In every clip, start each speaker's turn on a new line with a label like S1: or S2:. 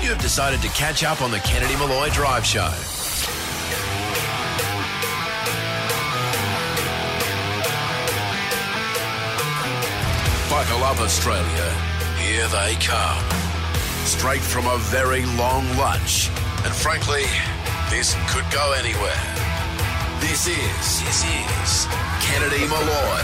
S1: You have decided to catch up on the Kennedy Malloy Drive Show. Buckle up, Australia. Here they come. Straight from a very long lunch. And frankly, this could go anywhere. This is Kennedy Malloy.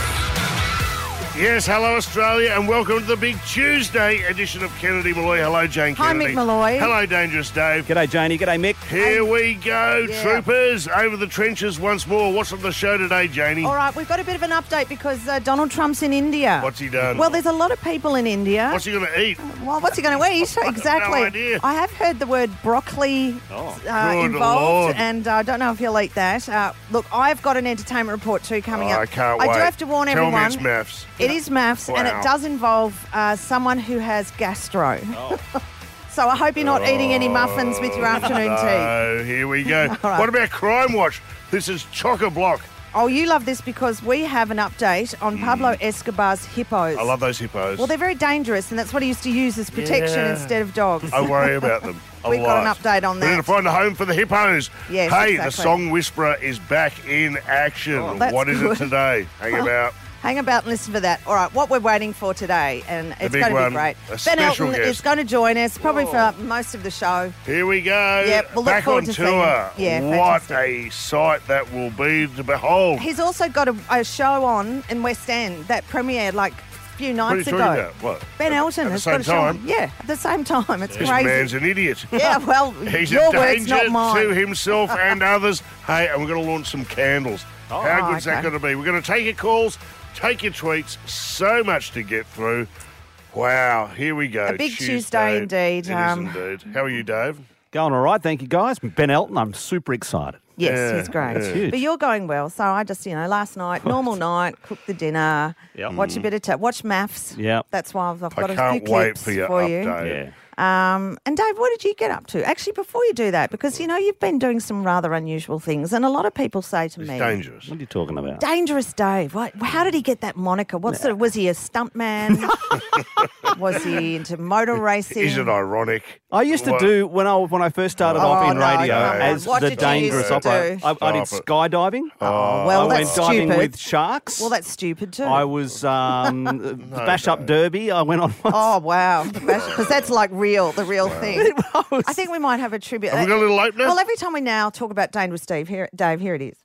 S2: Yes, hello Australia, and welcome to the big Tuesday edition of Kennedy Malloy. Hello, Jane
S3: Hi,
S2: Kennedy.
S3: Mick Malloy.
S2: Hello, Dangerous Dave.
S4: G'day, Janie. G'day, Mick.
S2: Here we go, troopers, over the trenches once more. What's on the show today, Janie?
S3: All right, we've got a bit of an update because Donald Trump's in India.
S2: What's he done?
S3: Well, there's a lot of people in India.
S2: What's he going to eat?
S3: Well, what's he going to eat? Exactly.
S2: No idea.
S3: I have heard the word broccoli
S2: Good
S3: involved,
S2: Lord.
S3: and I don't know if he'll eat that. Look, I've got an entertainment report too coming up.
S2: I can't wait.
S3: I do have to warn
S2: Tell
S3: everyone.
S2: me it's maths.
S3: It is maths, and
S2: Wow.
S3: it does involve someone who has gastro. So I hope you're not eating any muffins with your afternoon tea.
S2: Oh, here we go.
S3: right.
S2: What about Crime Watch? This is chock-a-block.
S3: Oh, you love this because we have an update on Pablo Escobar's hippos.
S2: I love those hippos.
S3: Well, they're very dangerous, and that's what he used to use as protection
S2: Yeah.
S3: instead of dogs.
S2: I worry about them a
S3: We've got an
S2: lot.
S3: update on
S2: We need to
S3: that.
S2: find a home for the hippos.
S3: Yes,
S2: hey,
S3: exactly.
S2: the Song Whisperer is back in action.
S3: that's
S2: What is
S3: good.
S2: it today? Hang about.
S3: Hang about and listen for that. All right, what we're waiting for today, and it's
S2: big
S3: going to
S2: one,
S3: be great.
S2: a
S3: Ben
S2: special
S3: Elton
S2: guest.
S3: is going to join us, probably for most of the show.
S2: Here we go.
S3: Yep, we'll look
S2: back
S3: forward
S2: on
S3: to seeing
S2: tour.
S3: him. Yeah,
S2: what
S3: fantastic.
S2: a sight that will be to behold.
S3: He's also got a show on in West End that premiered like a few
S2: What are you
S3: nights
S2: talking
S3: ago.
S2: about? What?
S3: Ben Elton
S2: at the
S3: has
S2: same
S3: got a show on.
S2: time?
S3: Yeah, at the same time. It's
S2: This
S3: crazy.
S2: man's an idiot.
S3: Yeah, well,
S2: He's
S3: your
S2: a
S3: words,
S2: danger
S3: not mine.
S2: to himself and others. Hey, and we're going to launch some candles. How good's that
S3: okay.
S2: going to be? We're going to take your calls, take your tweets. So much to get through. Wow, here we go.
S3: A big Tuesday indeed.
S2: It is indeed. How are you, Dave?
S4: Going all right, thank you, guys. Ben Elton, I'm super excited.
S3: Yes,
S2: Yeah,
S3: he's great.
S2: yeah.
S4: Huge.
S3: But you're going well. So I just, last night, normal night, cooked the dinner,
S4: Yep.
S3: watch a bit of watch maths.
S4: Yep.
S3: That's why I've got
S2: I
S3: a few
S2: can't wait
S3: clips
S2: for your
S3: you.
S2: update.
S4: Yeah.
S3: And Dave, what did you get up to? Actually, before you do that, because you've been doing some rather unusual things, and a lot of people say to
S2: It's
S3: me,
S2: dangerous.
S4: What are you talking about?
S3: "Dangerous Dave." How did he get that moniker? Was he a stuntman? Was he into motor racing?
S2: Is it ironic?
S4: I used to
S2: What?
S4: do when I first started off in
S3: no,
S4: radio
S3: come on.
S4: as
S3: What
S4: the
S3: did you
S4: dangerous
S3: used to
S4: operator.
S3: do?
S4: I did
S2: Stop it.
S4: skydiving.
S3: Oh, well,
S4: I
S3: that's
S4: went diving
S3: stupid.
S4: with sharks.
S3: Well, that's stupid too.
S4: I was bash up derby. I went on.
S3: Oh, wow. Because that's like the real thing. I think we might have a tribute.
S2: Have we got a little opener?
S3: Well, every time we now talk about Dangerous Dave, here it is.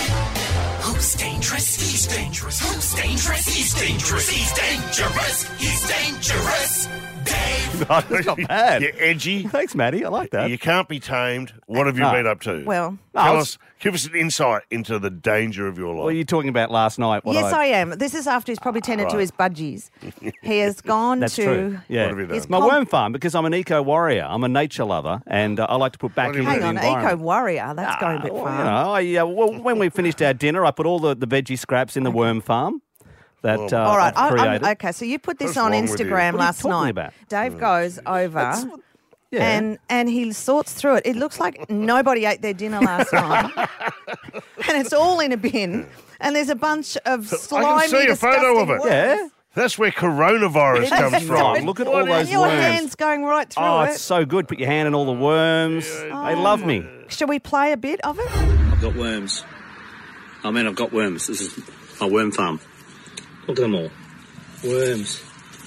S5: Who's dangerous? He's dangerous. Who's dangerous? He's dangerous. He's dangerous. He's dangerous. Dave.
S4: That's not bad.
S2: You're edgy.
S4: Thanks, Maddie. I like that.
S2: You can't be tamed. What have you
S4: No.
S2: been up to?
S3: Well,
S2: Give us an insight into the danger of your life.
S4: What are you talking about last night?
S3: yes, I am. This is after he's probably tended to his budgies. He has gone
S4: That's
S3: to...
S4: true. Yeah.
S2: What have you done?
S3: His
S4: My
S3: com-
S4: worm farm, because I'm an eco warrior. I'm a nature lover, and I like to put back
S2: What do
S4: into
S2: you
S4: the
S3: Hang on,
S4: environment.
S3: eco warrior. That's going a bit
S4: Well,
S3: far.
S4: when we finished our dinner, I put all the veggie scraps in the worm farm that
S3: All right.
S4: I've created.
S3: Okay, so you put this
S2: What's
S3: on
S2: wrong with you?
S3: Instagram
S4: What are you
S3: last
S4: talking
S3: night.
S4: about?
S3: Dave goes over...
S4: Yeah.
S3: And he sorts through it. It looks like nobody ate their dinner last night. And it's all in a bin. And there's a bunch of slimy,
S2: see a photo of
S3: disgusting
S2: it.
S3: worms.
S4: Yeah.
S2: That's where coronavirus comes
S4: wrong.
S2: from.
S4: Look at all
S3: And
S4: those
S3: your
S4: worms.
S3: hand's going right through
S4: Oh,
S3: it.
S4: it's so good. Put your hand in all the worms. They love me.
S3: Shall we play a bit of it?
S6: I've got worms. I've got worms. This is my worm farm. Look at them all. Worms.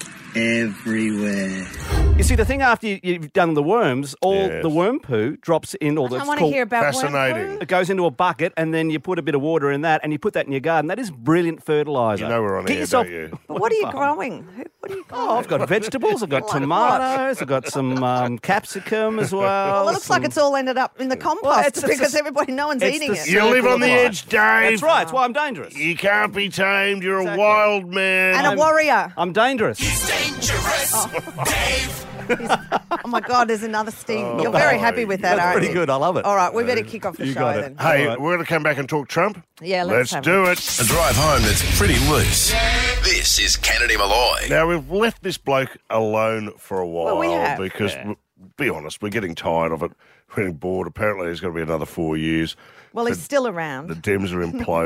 S6: Everywhere.
S4: You see, the thing after you've done the worms, all
S2: Yes.
S4: the worm poo drops in, or
S3: I
S4: it's
S3: want to
S4: called,
S3: hear about
S2: Fascinating.
S3: worm poo.
S4: it goes into a bucket, and then you put a bit of water in that, and you put that in your garden. That is brilliant fertiliser.
S2: You know we're on
S4: Get
S2: air,
S4: yourself.
S2: don't you?
S3: But what are you growing? What are you growing?
S4: Oh, I've got vegetables. I've got
S3: Like what?
S4: tomatoes. I've got some capsicum as well.
S3: Well, it looks like it's all ended up in the compost
S4: it's
S3: because
S4: the-
S3: everybody, no one's
S4: it's
S3: eating
S4: the
S3: it.
S2: You live
S4: Circle
S2: on the
S4: of life.
S2: edge, Dave.
S4: That's right. That's why I'm dangerous.
S2: You can't be tamed. You're
S4: Exactly.
S2: a wild man.
S3: And a warrior.
S4: I'm dangerous.
S5: He's dangerous. Dave.
S3: Oh, my God, there's another sting. You're very happy with that,
S4: That's
S3: aren't
S4: pretty
S3: you?
S4: good. I love it.
S3: All right, we better kick off the
S4: You
S3: show
S4: got it.
S3: then.
S2: Hey,
S4: All right.
S2: we're going to come back and talk Trump.
S3: Yeah, let's have
S2: do it.
S1: A drive home that's pretty loose. This is Kennedy Malloy.
S2: Now, we've left this bloke alone for a while
S3: Well, we have.
S2: because, be honest, we're getting tired of it. We're getting bored. Apparently, there's going to be another 4 years.
S3: Well, he's still around.
S2: The Dems are imploding.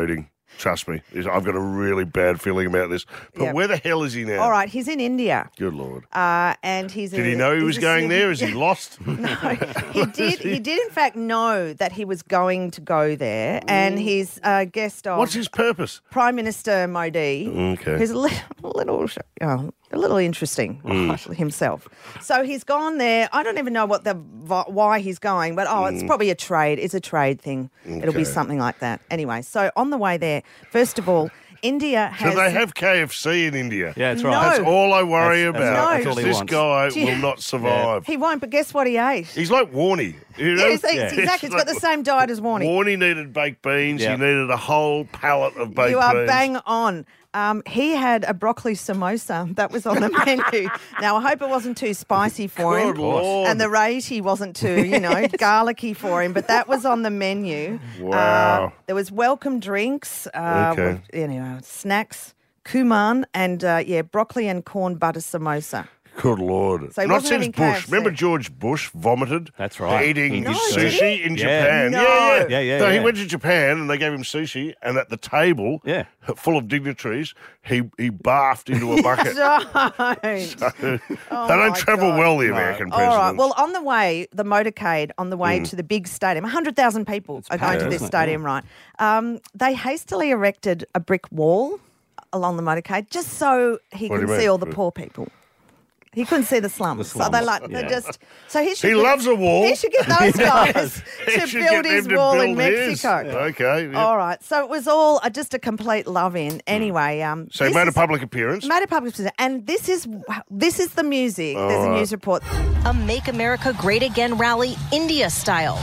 S2: Trust me. I've got a really bad feeling about this. But
S3: Yep.
S2: where the hell is he now?
S3: All right, he's in India.
S2: Good Lord.
S3: And he's
S2: Did he know he was going there? Is he lost?
S3: No, he did. He did, in fact, know that he was going to go there, and he's a guest of
S2: What's his purpose?
S3: Prime Minister Modi,
S2: Okay.
S3: who's a little interesting himself. So he's gone there. I don't even know why he's going, but it's probably a trade. It's a trade thing. It'll be
S2: Okay.
S3: something like that. Anyway, so on the way there, first of all, India has.
S2: Do they have KFC in India?
S4: Yeah, that's
S3: No.
S4: right.
S2: That's all I worry
S4: That's-
S2: about.
S3: No.
S4: that's all he
S2: This
S4: wants.
S2: guy
S3: Do you-
S2: will not survive.
S3: He won't, but guess what he ate?
S2: He's like Warnie. You know?
S3: Exactly. It's got the same diet as Warnie.
S2: Warnie needed baked beans.
S4: Yeah.
S2: He needed a whole pallet of baked
S3: You are
S2: beans.
S3: bang on. He had a broccoli samosa that was on the menu. Now, I hope it wasn't too spicy for him.
S2: Good Lord.
S3: And the roti wasn't too, garlicky for him, but that was on the menu.
S2: Wow.
S3: There was welcome drinks,
S2: Okay.
S3: snacks, kuman, and, broccoli and corn butter samosa.
S2: Good Lord.
S3: So he
S2: Not
S3: wasn't
S2: since
S3: having
S2: Bush.
S3: KFC.
S2: Remember George Bush vomited?
S4: That's right.
S2: Eating
S4: No,
S2: his
S3: did
S2: sushi
S3: he?
S2: in
S4: Yeah.
S2: Japan.
S3: No.
S2: Yeah.
S4: Yeah,
S2: So he
S4: yeah.
S2: went to Japan and they gave him sushi, and at the table,
S4: Yeah.
S2: full of dignitaries, he barfed into a bucket.
S3: Don't.
S2: they
S3: Oh,
S2: don't
S3: my
S2: travel
S3: God.
S2: well, the American
S3: All
S2: presidents.
S3: right. Well, on the way, the motorcade on the way to the big stadium, 100,000 people are going to
S4: packed,
S3: this
S4: isn't it?
S3: stadium, right? They hastily erected a brick wall along the motorcade just so he
S2: What do
S3: can
S2: you
S3: see
S2: mean?
S3: all the poor people. He couldn't see the slums. So they
S4: slums,
S3: they
S4: yeah.
S3: just. So he should.
S2: He loves a wall.
S3: He should get those guys
S2: He
S3: to
S2: should
S3: build
S2: get them
S3: his
S2: to
S3: wall in
S2: build his.
S3: Mexico.
S2: Okay. yeah.
S3: All right. So it was all just a complete love-in. Anyway,
S2: So he
S3: this
S2: made a
S3: is-
S2: public appearance.
S3: Made a public appearance. And this is the music. There's a news report.
S7: A Make America Great Again rally, India style.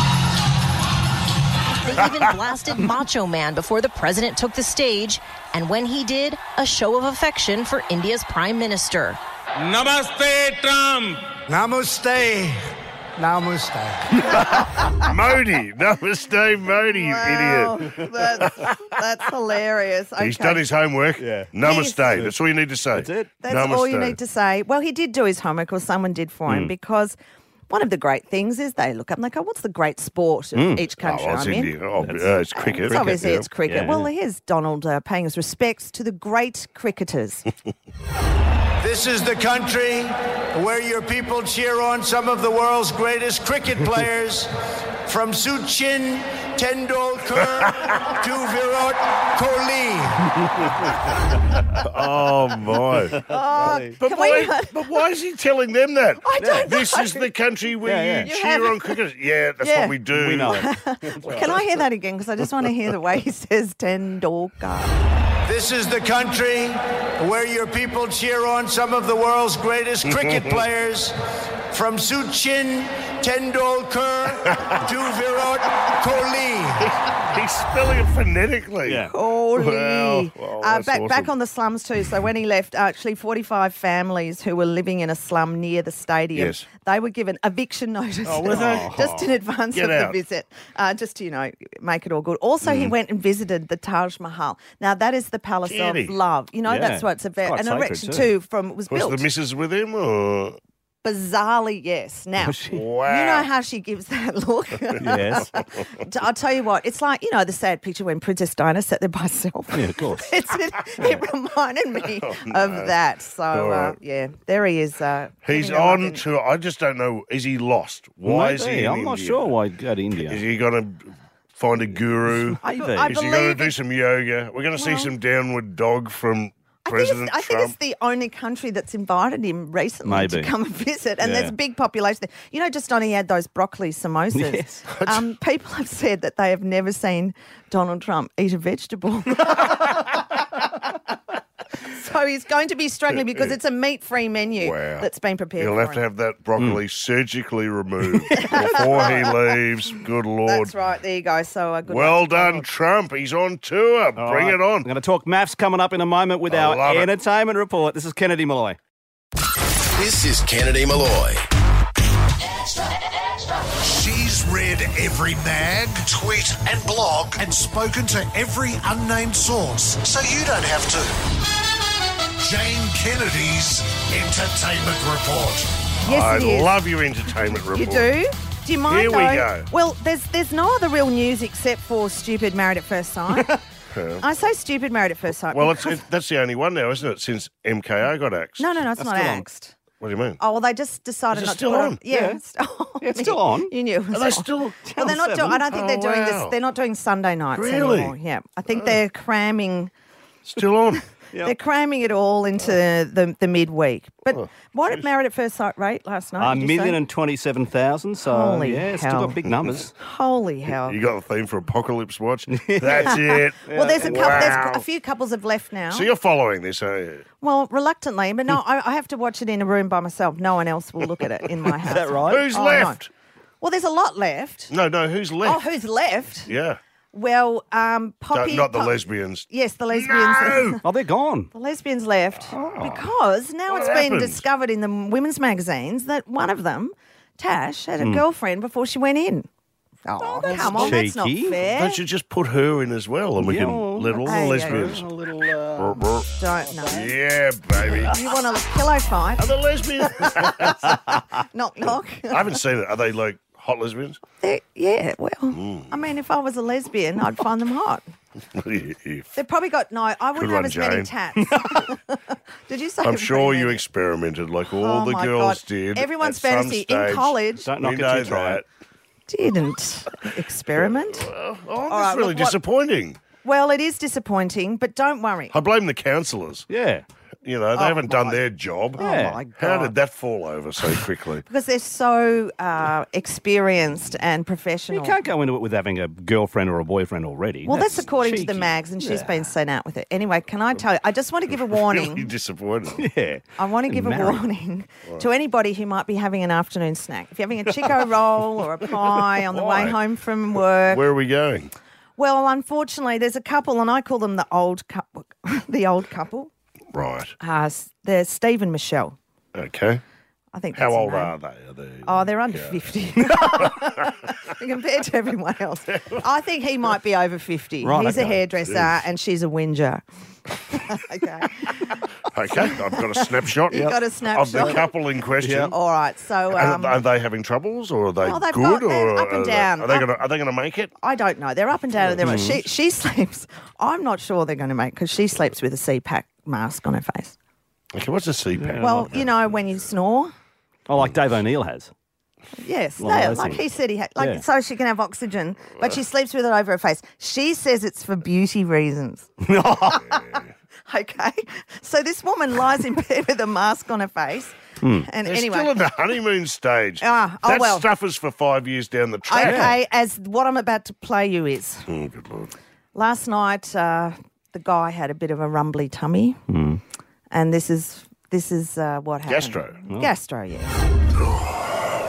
S7: They even blasted Macho Man before the president took the stage. And when he did, a show of affection for India's prime minister.
S5: Namaste, Trump.
S8: Namaste. Namaste.
S2: Modi. Namaste, Modi, you idiot.
S3: That's hilarious. Okay.
S2: He's done his homework.
S4: Yeah.
S2: Namaste.
S3: Yes.
S2: That's all you need to say.
S4: That's it.
S3: That's
S2: Namaste.
S3: all you need to say. Well, he did do his homework, or someone did for him, because one of the great things is they look up and they go, what's the great sport of each country
S2: Oh, it's
S3: I'm in?
S2: India. Oh, it's cricket.
S3: It's obviously
S2: yeah.
S3: it's cricket.
S4: Yeah.
S3: Well, here's Donald paying his respects to the great cricketers.
S8: This is the country where your people cheer on some of the world's greatest cricket players, from Sachin Tendulkar to Virat Kohli.
S2: Oh, my. But
S3: Can
S2: why is he telling them that?
S3: I don't
S2: This
S3: know.
S2: is the country where
S4: Yeah,
S2: you
S4: yeah.
S3: You
S2: cheer
S3: have-
S2: on cricket. Yeah, that's
S3: Yeah.
S2: what we do.
S4: We know it.
S3: Can I hear that again? Because I just want to hear the way he says Tendulkar.
S8: This is the country where your people cheer on some of the world's greatest cricket players, from Sachin Tendulkar to Virat Kohli.
S2: He's spelling it phonetically.
S4: Yeah.
S3: Holy.
S2: Wow. Wow, that's
S3: back
S2: awesome.
S3: on the slums too. So when he left, actually 45 families who were living in a slum near the stadium,
S2: Yes.
S3: they were given eviction notices
S2: were they?
S3: just in advance
S2: Get
S3: of
S2: out.
S3: the visit, just to, make it all good. Also, he went and visited the Taj Mahal. Now, that is the palace
S2: Did he?
S3: of love.
S4: Yeah.
S3: That's what it's
S4: It's
S3: about.
S4: quite
S3: An
S4: sacred
S3: erection
S4: too.
S3: too, was
S2: Was
S3: built.
S2: the missus with him? Or?
S3: Bizarrely, yes. Now,
S2: Wow.
S3: you know how she gives that look?
S4: Yes.
S3: I'll tell you what, it's like, the sad picture when Princess Diana sat there by herself.
S4: Yeah, of course.
S3: It reminded me of that. So,
S2: All right.
S3: there he is.
S2: He's
S3: giving a
S2: on
S3: love
S2: to, I just don't know, is he lost? Why is he
S4: Maybe.
S2: in
S4: I'm not
S2: India?
S4: sure why he'd go to India.
S2: Is he going to find a guru?
S4: Maybe.
S3: I
S2: Is he going to
S3: believe
S2: do
S3: it-
S2: some yoga? We're going to see some downward dog from
S3: I think,
S2: President
S3: I think
S2: Trump.
S3: it's the only country that's invited him recently to
S4: Maybe.
S3: come and visit, and
S4: Yeah.
S3: there's a big population there. Just on he had those broccoli samosas.
S4: Yes.
S3: People have said that they have never seen Donald Trump eat a vegetable. So he's going to be struggling because it's a meat-free menu
S2: Wow.
S3: that's been prepared
S2: He'll
S3: for
S2: have to
S3: him.
S2: have that broccoli surgically removed before he leaves. Good Lord.
S3: That's right. There you go. So good
S2: Well
S3: luck to
S2: done,
S3: Donald.
S2: Trump. He's on tour.
S4: All
S2: Bring
S4: right.
S2: it on.
S4: I'm going to talk maths coming up in a moment with
S2: I
S4: our
S2: love it.
S4: entertainment report. This is Kennedy Malloy.
S1: This is Kennedy Malloy.
S5: She's read every mag, tweet, and blog, and spoken to every unnamed source, so you don't have to. Jane Kennedy's Entertainment Report.
S3: Yes,
S2: I
S3: it is.
S2: love your entertainment report.
S3: You do? Do you mind?
S2: Here we
S3: though?
S2: go.
S3: Well, there's no other real news except for stupid Married at First Sight. I say stupid Married at First Sight.
S2: Well,
S3: because-
S2: that's the only one now, isn't it? Since MKO got axed.
S3: No, it's not
S4: still on.
S3: axed.
S2: What do you mean?
S3: Oh, well, they just decided
S2: Is it
S3: not
S2: still
S3: to put
S2: on?
S3: it. Yeah,
S4: It's still on.
S3: You knew. It was
S2: Are they
S3: on.
S2: still?
S3: Well, they're not doing. I don't think they're doing this.
S2: wow.
S3: They're not doing Sunday nights
S2: Really?
S3: anymore. Yeah, I think they're cramming.
S2: Still on?
S3: They're cramming it all into the midweek. But what did Married at First Sight rate last night? did you say?
S4: 1,027,000. So
S3: Holy
S4: still
S3: hell.
S4: got big numbers.
S3: Holy hell!
S2: You got the theme for Apocalypse Watch? That's it.
S3: Well, there's a couple.
S2: Wow.
S3: There's a few couples have left now.
S2: So you're following this, are you?
S3: Well, reluctantly, but no, I have to watch it in a room by myself. No one else will look at it in my house.
S4: Is that right?
S2: Who's
S3: Oh,
S2: left?
S3: Well, there's a lot left.
S2: No, who's left?
S3: Oh, who's left?
S2: Yeah.
S3: Well, Poppy.
S2: Not the lesbians.
S3: Yes, the lesbians.
S2: No!
S4: Oh, they're gone.
S3: The lesbians left because now
S2: What
S3: it's been
S2: happened?
S3: discovered in the women's magazines that one of them, Tash, had a girlfriend before she went in. Oh, come on, that's not
S4: cheeky.
S3: fair.
S2: Don't you just put her in as well, and we
S4: Yeah,
S2: can
S4: well,
S2: let all the
S3: Hey,
S2: lesbians.
S4: A little.
S3: Don't know.
S2: Yeah, baby.
S3: You want a pillow fight?
S2: Are the lesbians?
S3: Knock, knock.
S2: I haven't seen it. Are they like hot lesbians?
S3: Yeah, well, I mean, if I was a lesbian, I'd find them hot.
S2: If-
S3: They've probably got, no, I wouldn't
S2: Good
S3: have
S2: one,
S3: as many
S2: Jane.
S3: tats. Did you say?
S2: I'm sure you
S3: many?
S2: experimented like all
S3: Oh
S2: the
S3: my
S2: girls
S3: God.
S2: did.
S3: Everyone's
S2: at some
S3: fantasy in
S2: stage.
S3: college.
S4: Don't
S2: We
S4: knock it
S2: know
S4: till you try
S2: that.
S4: it.
S3: Didn't experiment.
S2: Oh, that's
S3: right,
S2: really
S3: look, what-
S2: disappointing.
S3: Well, it is disappointing, but don't worry.
S2: I blame the counsellors.
S4: Yeah.
S2: You know, they haven't done their job.
S4: Yeah.
S3: Oh my
S2: How
S3: God.
S2: did that fall over so quickly?
S3: Because they're so experienced and professional.
S4: You can't go into it with having a girlfriend or a boyfriend already.
S3: Well, that's according to the
S4: cheeky.
S3: mags, and she's been sent out with it. Anyway, can I tell you? I just want to give a
S2: Really
S3: warning.
S2: disappointed.
S4: Yeah.
S3: I want to give a
S4: Married.
S3: warning to anybody who might be having an afternoon snack. If you're having a Chico roll or a pie on the
S2: Why?
S3: way home from work.
S2: Where are we going?
S3: Well, unfortunately, there's a couple, and I call them the old couple. The old couple.
S2: Right.
S3: They're Steve and Michelle.
S2: Okay.
S3: I think.
S2: How
S3: that's their
S2: old
S3: name.
S2: are they?
S3: Oh, they're under 50 compared to everyone else. I think he might be over 50.
S4: Right,
S3: He's a
S4: okay.
S3: hairdresser and she's a whinger. Okay.
S2: Okay, I've got a snapshot.
S3: You got a
S2: Of the
S3: snapshot.
S2: couple in question.
S3: All right. So
S2: Are they having troubles, or are they
S3: Well, they've
S2: good,
S3: got- they're
S2: or
S3: up and down.
S2: Are they going to make it?
S3: I don't know. They're up and down. She sleeps. I'm not sure they're going to make because she sleeps with a CPAP mask on her face.
S2: Okay, what's a CPAP?
S3: Well, you know when you snore.
S4: Oh, like Dave O'Neill has.
S3: Yes,
S4: Well, I
S3: like
S4: see.
S3: he said he had, like
S4: Yeah.
S3: so she can have oxygen, but she sleeps with it over her face. She says it's for beauty reasons. Okay, so this woman lies in bed with a mask on her face, and
S2: They're
S3: anyway,
S2: still in the honeymoon stage.
S3: Ah, oh,
S2: that
S3: well.
S2: stuff is for 5 years down the track.
S3: okay, as what I'm about to play you is
S2: Oh, good Lord.
S3: last night the guy had a bit of a rumbly tummy, and this is what happened.
S2: Gastro.
S3: Gastro, yeah.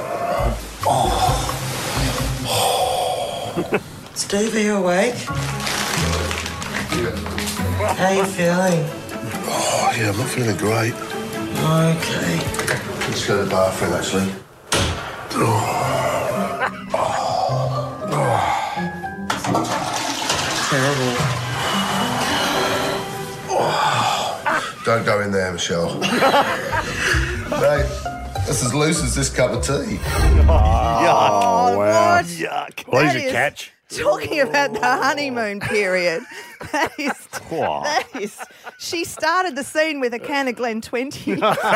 S9: Steve, are you awake? How are you feeling?
S10: Oh, yeah, I'm not feeling great.
S9: Okay.
S10: Let's go to the bathroom, actually.
S9: Terrible.
S10: Don't go in there, Michelle. Mate, that's as loose as this cup of tea.
S3: Oh,
S2: wow.
S3: what?
S4: Yuck.
S2: Well, he's
S3: That
S2: a
S3: is-
S2: catch.
S3: Talking about the honeymoon period, that is, she started the scene with a can of Glen 20. She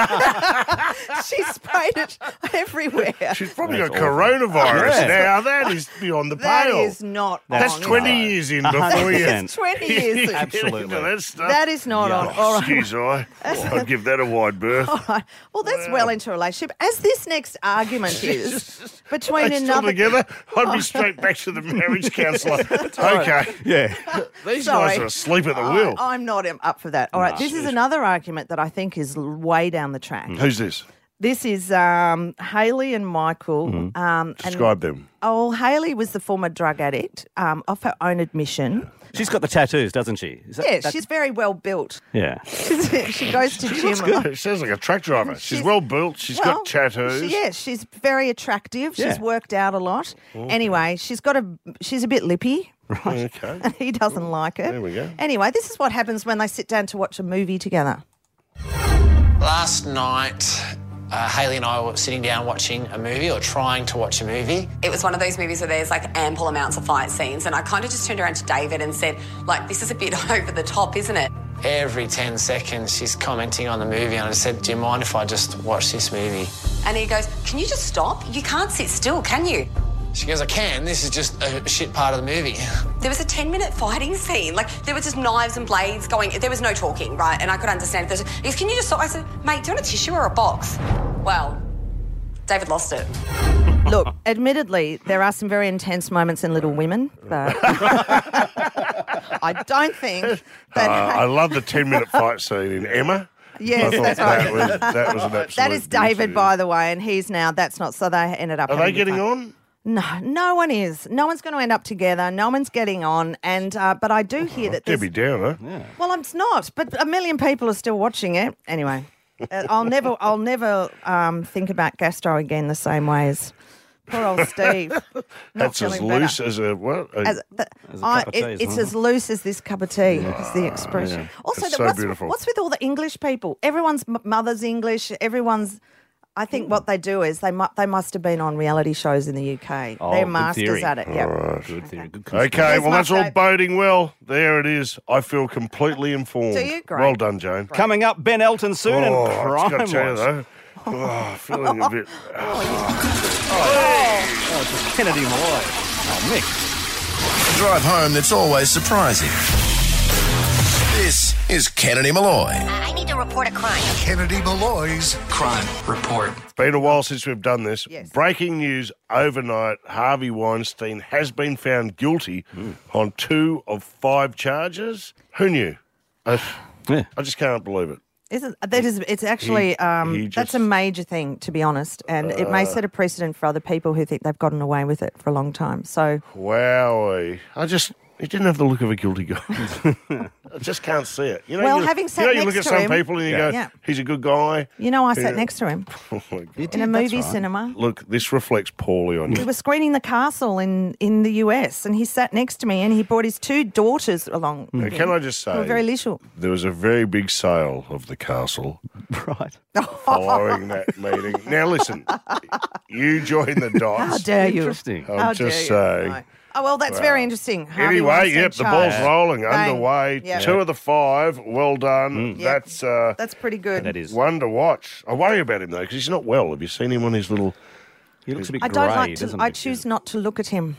S3: sprayed it everywhere.
S2: She's probably got coronavirus
S4: Yeah.
S2: now. That is beyond the
S3: That
S2: pale.
S3: is not
S2: That's
S3: on.
S2: 20 years in before you...
S4: 100%.
S3: 20 years ago.
S4: Absolutely.
S2: That stuff.
S3: That is not on.
S2: Oh,
S3: All right.
S2: excuse I. I'd give that a wide berth.
S3: All right. Well, that's well into a relationship. As this next argument is between
S2: They still
S3: another...
S2: together? I'd be straight back to the marriage counsellor. Okay.
S4: Yeah.
S2: These
S3: Sorry.
S2: guys are asleep at the wheel.
S3: I'm not up for that. All right, this is another argument that I think is way down the track.
S2: Who's this?
S3: This is Hayley and Michael.
S2: Describe them.
S3: Oh, Hayley was the former drug addict off her own admission.
S4: She's got the tattoos, doesn't she? Is that-
S3: Yeah,
S4: that-
S3: she's very well built.
S4: Yeah.
S3: She goes to gym.
S2: She sounds like a truck driver. She's well built. She's got tattoos.
S3: She's very attractive. She's
S4: Yeah.
S3: worked out a lot. Anyway, she's a bit lippy.
S2: Okay.
S3: And he doesn't like it.
S2: There we go.
S3: Anyway, this is what happens when they sit down to watch a movie together.
S11: Last night, Hayley and I were sitting down watching a movie or trying to watch a movie.
S12: It was one of those movies where there's like ample amounts of fight scenes, and I kind of just turned around to David and said, like, this is a bit over the top, isn't it?
S11: Every 10 seconds she's commenting on the movie, and I just said, do you mind if I just watch this movie?
S12: And he goes, can you just stop? You can't sit still, can you?
S11: She goes, I can. This is just a shit part of the movie.
S12: There was a 10-minute fighting scene. Like, there was just knives and blades going. There was no talking, right? And I could understand. He goes, can you just stop? I said, mate, do you want a tissue or a box? Well, David lost it.
S3: Look, admittedly, there are some very intense moments in Little Women, but I don't think that...
S2: I love the 10-minute fight scene in Emma.
S3: Yes,
S2: I thought
S3: that's right.
S2: That was an absolute
S3: That is David,
S2: beauty.
S3: by the way, and he's now... That's not... So they ended up...
S2: Are they getting on?
S3: No, no one is. No one's going to end up together. No one's getting on. And but I do hear that there's...
S2: Debbie Downer. Yeah.
S3: Well, it's not. But a million people are still watching it. Anyway, I'll never think about Gastro again the same way as poor old Steve.
S2: That's as loose as a what?
S3: It's as loose as this cup of tea. Is the expression.
S2: Yeah.
S3: Also,
S2: It's so beautiful.
S3: what's with all the English people? Everyone's mother's English. Everyone's. I think what they do is they must have been on reality shows in the UK.
S4: Oh,
S3: They're
S4: good
S3: masters
S4: theory.
S3: at it. Yeah.
S2: Right.
S4: Good theory. Good
S2: Okay, well, that's all
S3: Marco.
S2: boding well. There it is. I feel completely informed.
S3: Do you? Great.
S2: Well done, Jane.
S4: Coming up, Ben Elton soon and
S2: I just
S4: Crime
S2: got to tell you,
S4: Watch.
S2: though. Oh, feeling a bit...
S4: Oh, it's Kennedy Malloy. Oh, Mick.
S1: A drive home that's always surprising. This is Kennedy Malloy.
S13: I need to report a crime.
S5: Kennedy Malloy's
S6: Crime Report.
S2: It's been a while since we've done this.
S3: Yes.
S2: Breaking news overnight, Harvey Weinstein has been found guilty on 2 of 5 charges. Who knew? I just can't believe it.
S3: It's actually
S2: He
S3: that's
S2: just-
S3: a major thing, to be honest, and it may set a precedent for other people who think they've gotten away with it for a long time. So
S2: Wowee. He didn't have the look of a guilty guy. I just can't see it. You know,
S3: Well,
S2: you,
S3: having sat
S2: you look
S3: next
S2: at
S3: to
S2: some
S3: him-
S2: people and you go,
S3: Yeah.
S2: he's a good guy.
S3: you know, I
S2: Yeah.
S3: sat next to him
S2: Oh my God.
S3: in a movie cinema.
S2: Look, this reflects poorly on
S3: We
S2: you.
S3: were screening The Castle in the US, and he sat next to me, and he brought his 2 daughters along. with
S2: Can
S3: him,
S2: I just
S3: who were
S2: say,
S3: very little.
S2: there was a very big sale of the castle
S4: Right.
S2: following that meeting. Now, listen, you join the dots.
S3: How dare you?
S4: Interesting.
S2: I'm
S3: How
S2: just
S3: dare you?
S2: saying.
S3: Right. Oh, well, that's very interesting. Harvey
S2: Anyway,
S3: Weinstein
S2: yep, the ball's
S3: charged.
S2: rolling,
S3: Bang.
S2: underway.
S3: Yep.
S2: 2 of the 5, well done.
S3: Yep.
S2: That's
S3: pretty good.
S4: That is.
S2: one to watch. I worry about him, though, because he's not well. Have you seen him on his little...
S4: He looks a bit
S3: I don't
S4: grey,
S3: like to.
S4: doesn't
S3: I
S4: he?
S3: choose not to look at him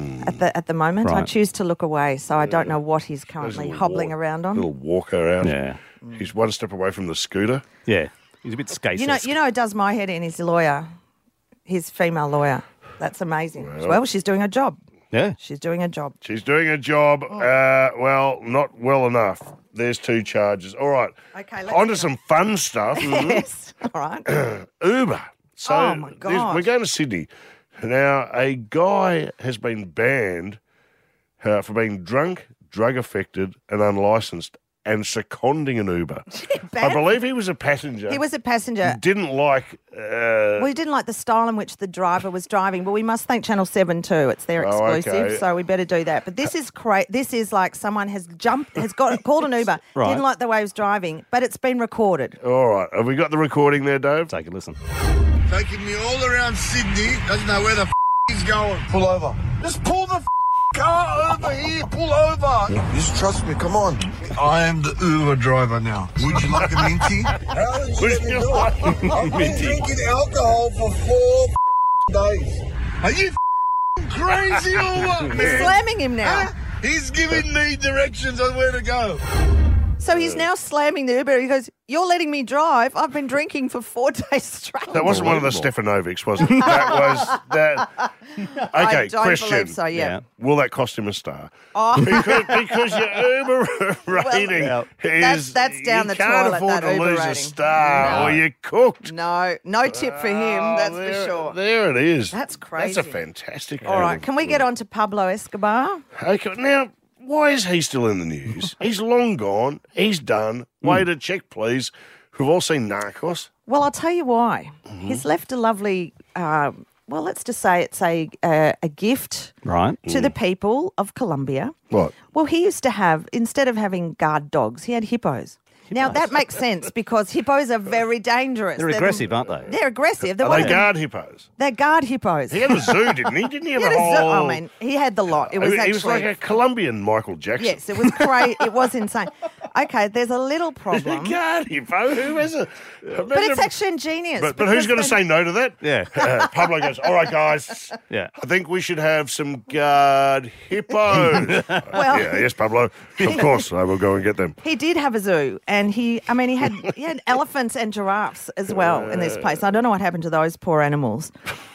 S3: at the moment. I
S4: Right.
S3: choose to look away, so I don't know what he's currently
S2: little
S3: hobbling
S2: walk-
S3: around on.
S2: Little walker out.
S4: Yeah.
S2: He's one step away from the scooter.
S4: Yeah. He's a bit skate.
S3: You know who does my head in? His lawyer, his female lawyer. That's amazing. Well, she's doing her job.
S4: Yeah.
S3: She's doing her job.
S2: She's doing a job, well, not well enough. There's 2 charges. All right.
S3: Okay, let's
S2: On to
S3: get
S2: some fun stuff.
S3: Yes. All right.
S2: Uber. So
S3: Oh, my God.
S2: we're going to Sydney. Now, a guy has been banned for being drunk, drug-affected and unlicensed and seconding an Uber. I
S3: Banned?
S2: believe he was a passenger.
S3: He was a passenger.
S2: Didn't like...
S3: We didn't like the style in which the driver was driving, but we must thank Channel 7 too. It's their
S2: Oh,
S3: exclusive,
S2: okay.
S3: so we better do that. But this is This is like someone has called an Uber,
S4: Right.
S3: didn't like the way he was driving, but it's been recorded.
S2: All right. Have we got the recording there, Dave?
S4: Take a listen.
S14: Taking me all around Sydney, doesn't know where the he's going.
S10: Pull over.
S14: Just pull the car over here, pull over.
S10: Just trust me, come on.
S14: I am the Uber driver now. Would you like a minty?
S2: Would you like a
S14: I've been
S2: minty?
S14: drinking alcohol for 4 days. Are you crazy or what,
S3: He's
S14: man?
S3: slamming him now.
S14: Huh? He's giving me directions on where to go.
S3: So he's now slamming the Uber. He goes, "You're letting me drive. I've been drinking for 4 days straight."
S2: That wasn't one of the Stefanovics, was it? That was that. Okay,
S3: I don't
S2: question.
S3: believe so, yeah.
S2: Will that cost him a star?
S3: Oh.
S2: Because your Uber rating is
S3: that's down the
S2: you can't
S3: toilet,
S2: afford
S3: that
S2: to
S3: Uber
S2: lose a
S3: rating.
S2: star
S3: No.
S2: or you're cooked.
S3: No tip for him, that's for sure.
S2: There it is.
S3: That's crazy.
S2: That's a fantastic.
S3: All right, can we get on to Pablo Escobar?
S2: Okay, now, why is he still in the news? He's long gone. He's done. Wait a check, please. We've all seen Narcos.
S3: Well, I'll tell you why.
S2: Mm-hmm.
S3: He's left a lovely, well, let's just say it's a gift
S4: Right.
S3: to the people of Colombia.
S2: What?
S3: Well, he used to have, instead of having guard dogs, he had hippos. Now, that makes sense because hippos are very dangerous.
S4: They're aggressive, aren't they?
S3: They're aggressive.
S2: Are they guard hippos?
S3: They're guard hippos.
S2: He had a zoo, didn't he? Didn't he have a whole...
S3: I mean, he had the lot. It was
S2: he was like a Colombian Michael Jackson.
S3: Yes, it was crazy. It was insane. Okay, there's a little problem.
S2: A guard hippo? Who has a...
S3: But it's actually ingenious.
S2: But who's going to say no to that?
S4: Yeah.
S2: Pablo goes, all right, guys.
S4: Yeah.
S2: I think we should have some guard hippos.
S3: Well,
S2: yes, Pablo. Of course, I will go and get them.
S3: He did have a zoo, and he had elephants and giraffes as well in this place. I don't know what happened to those poor animals.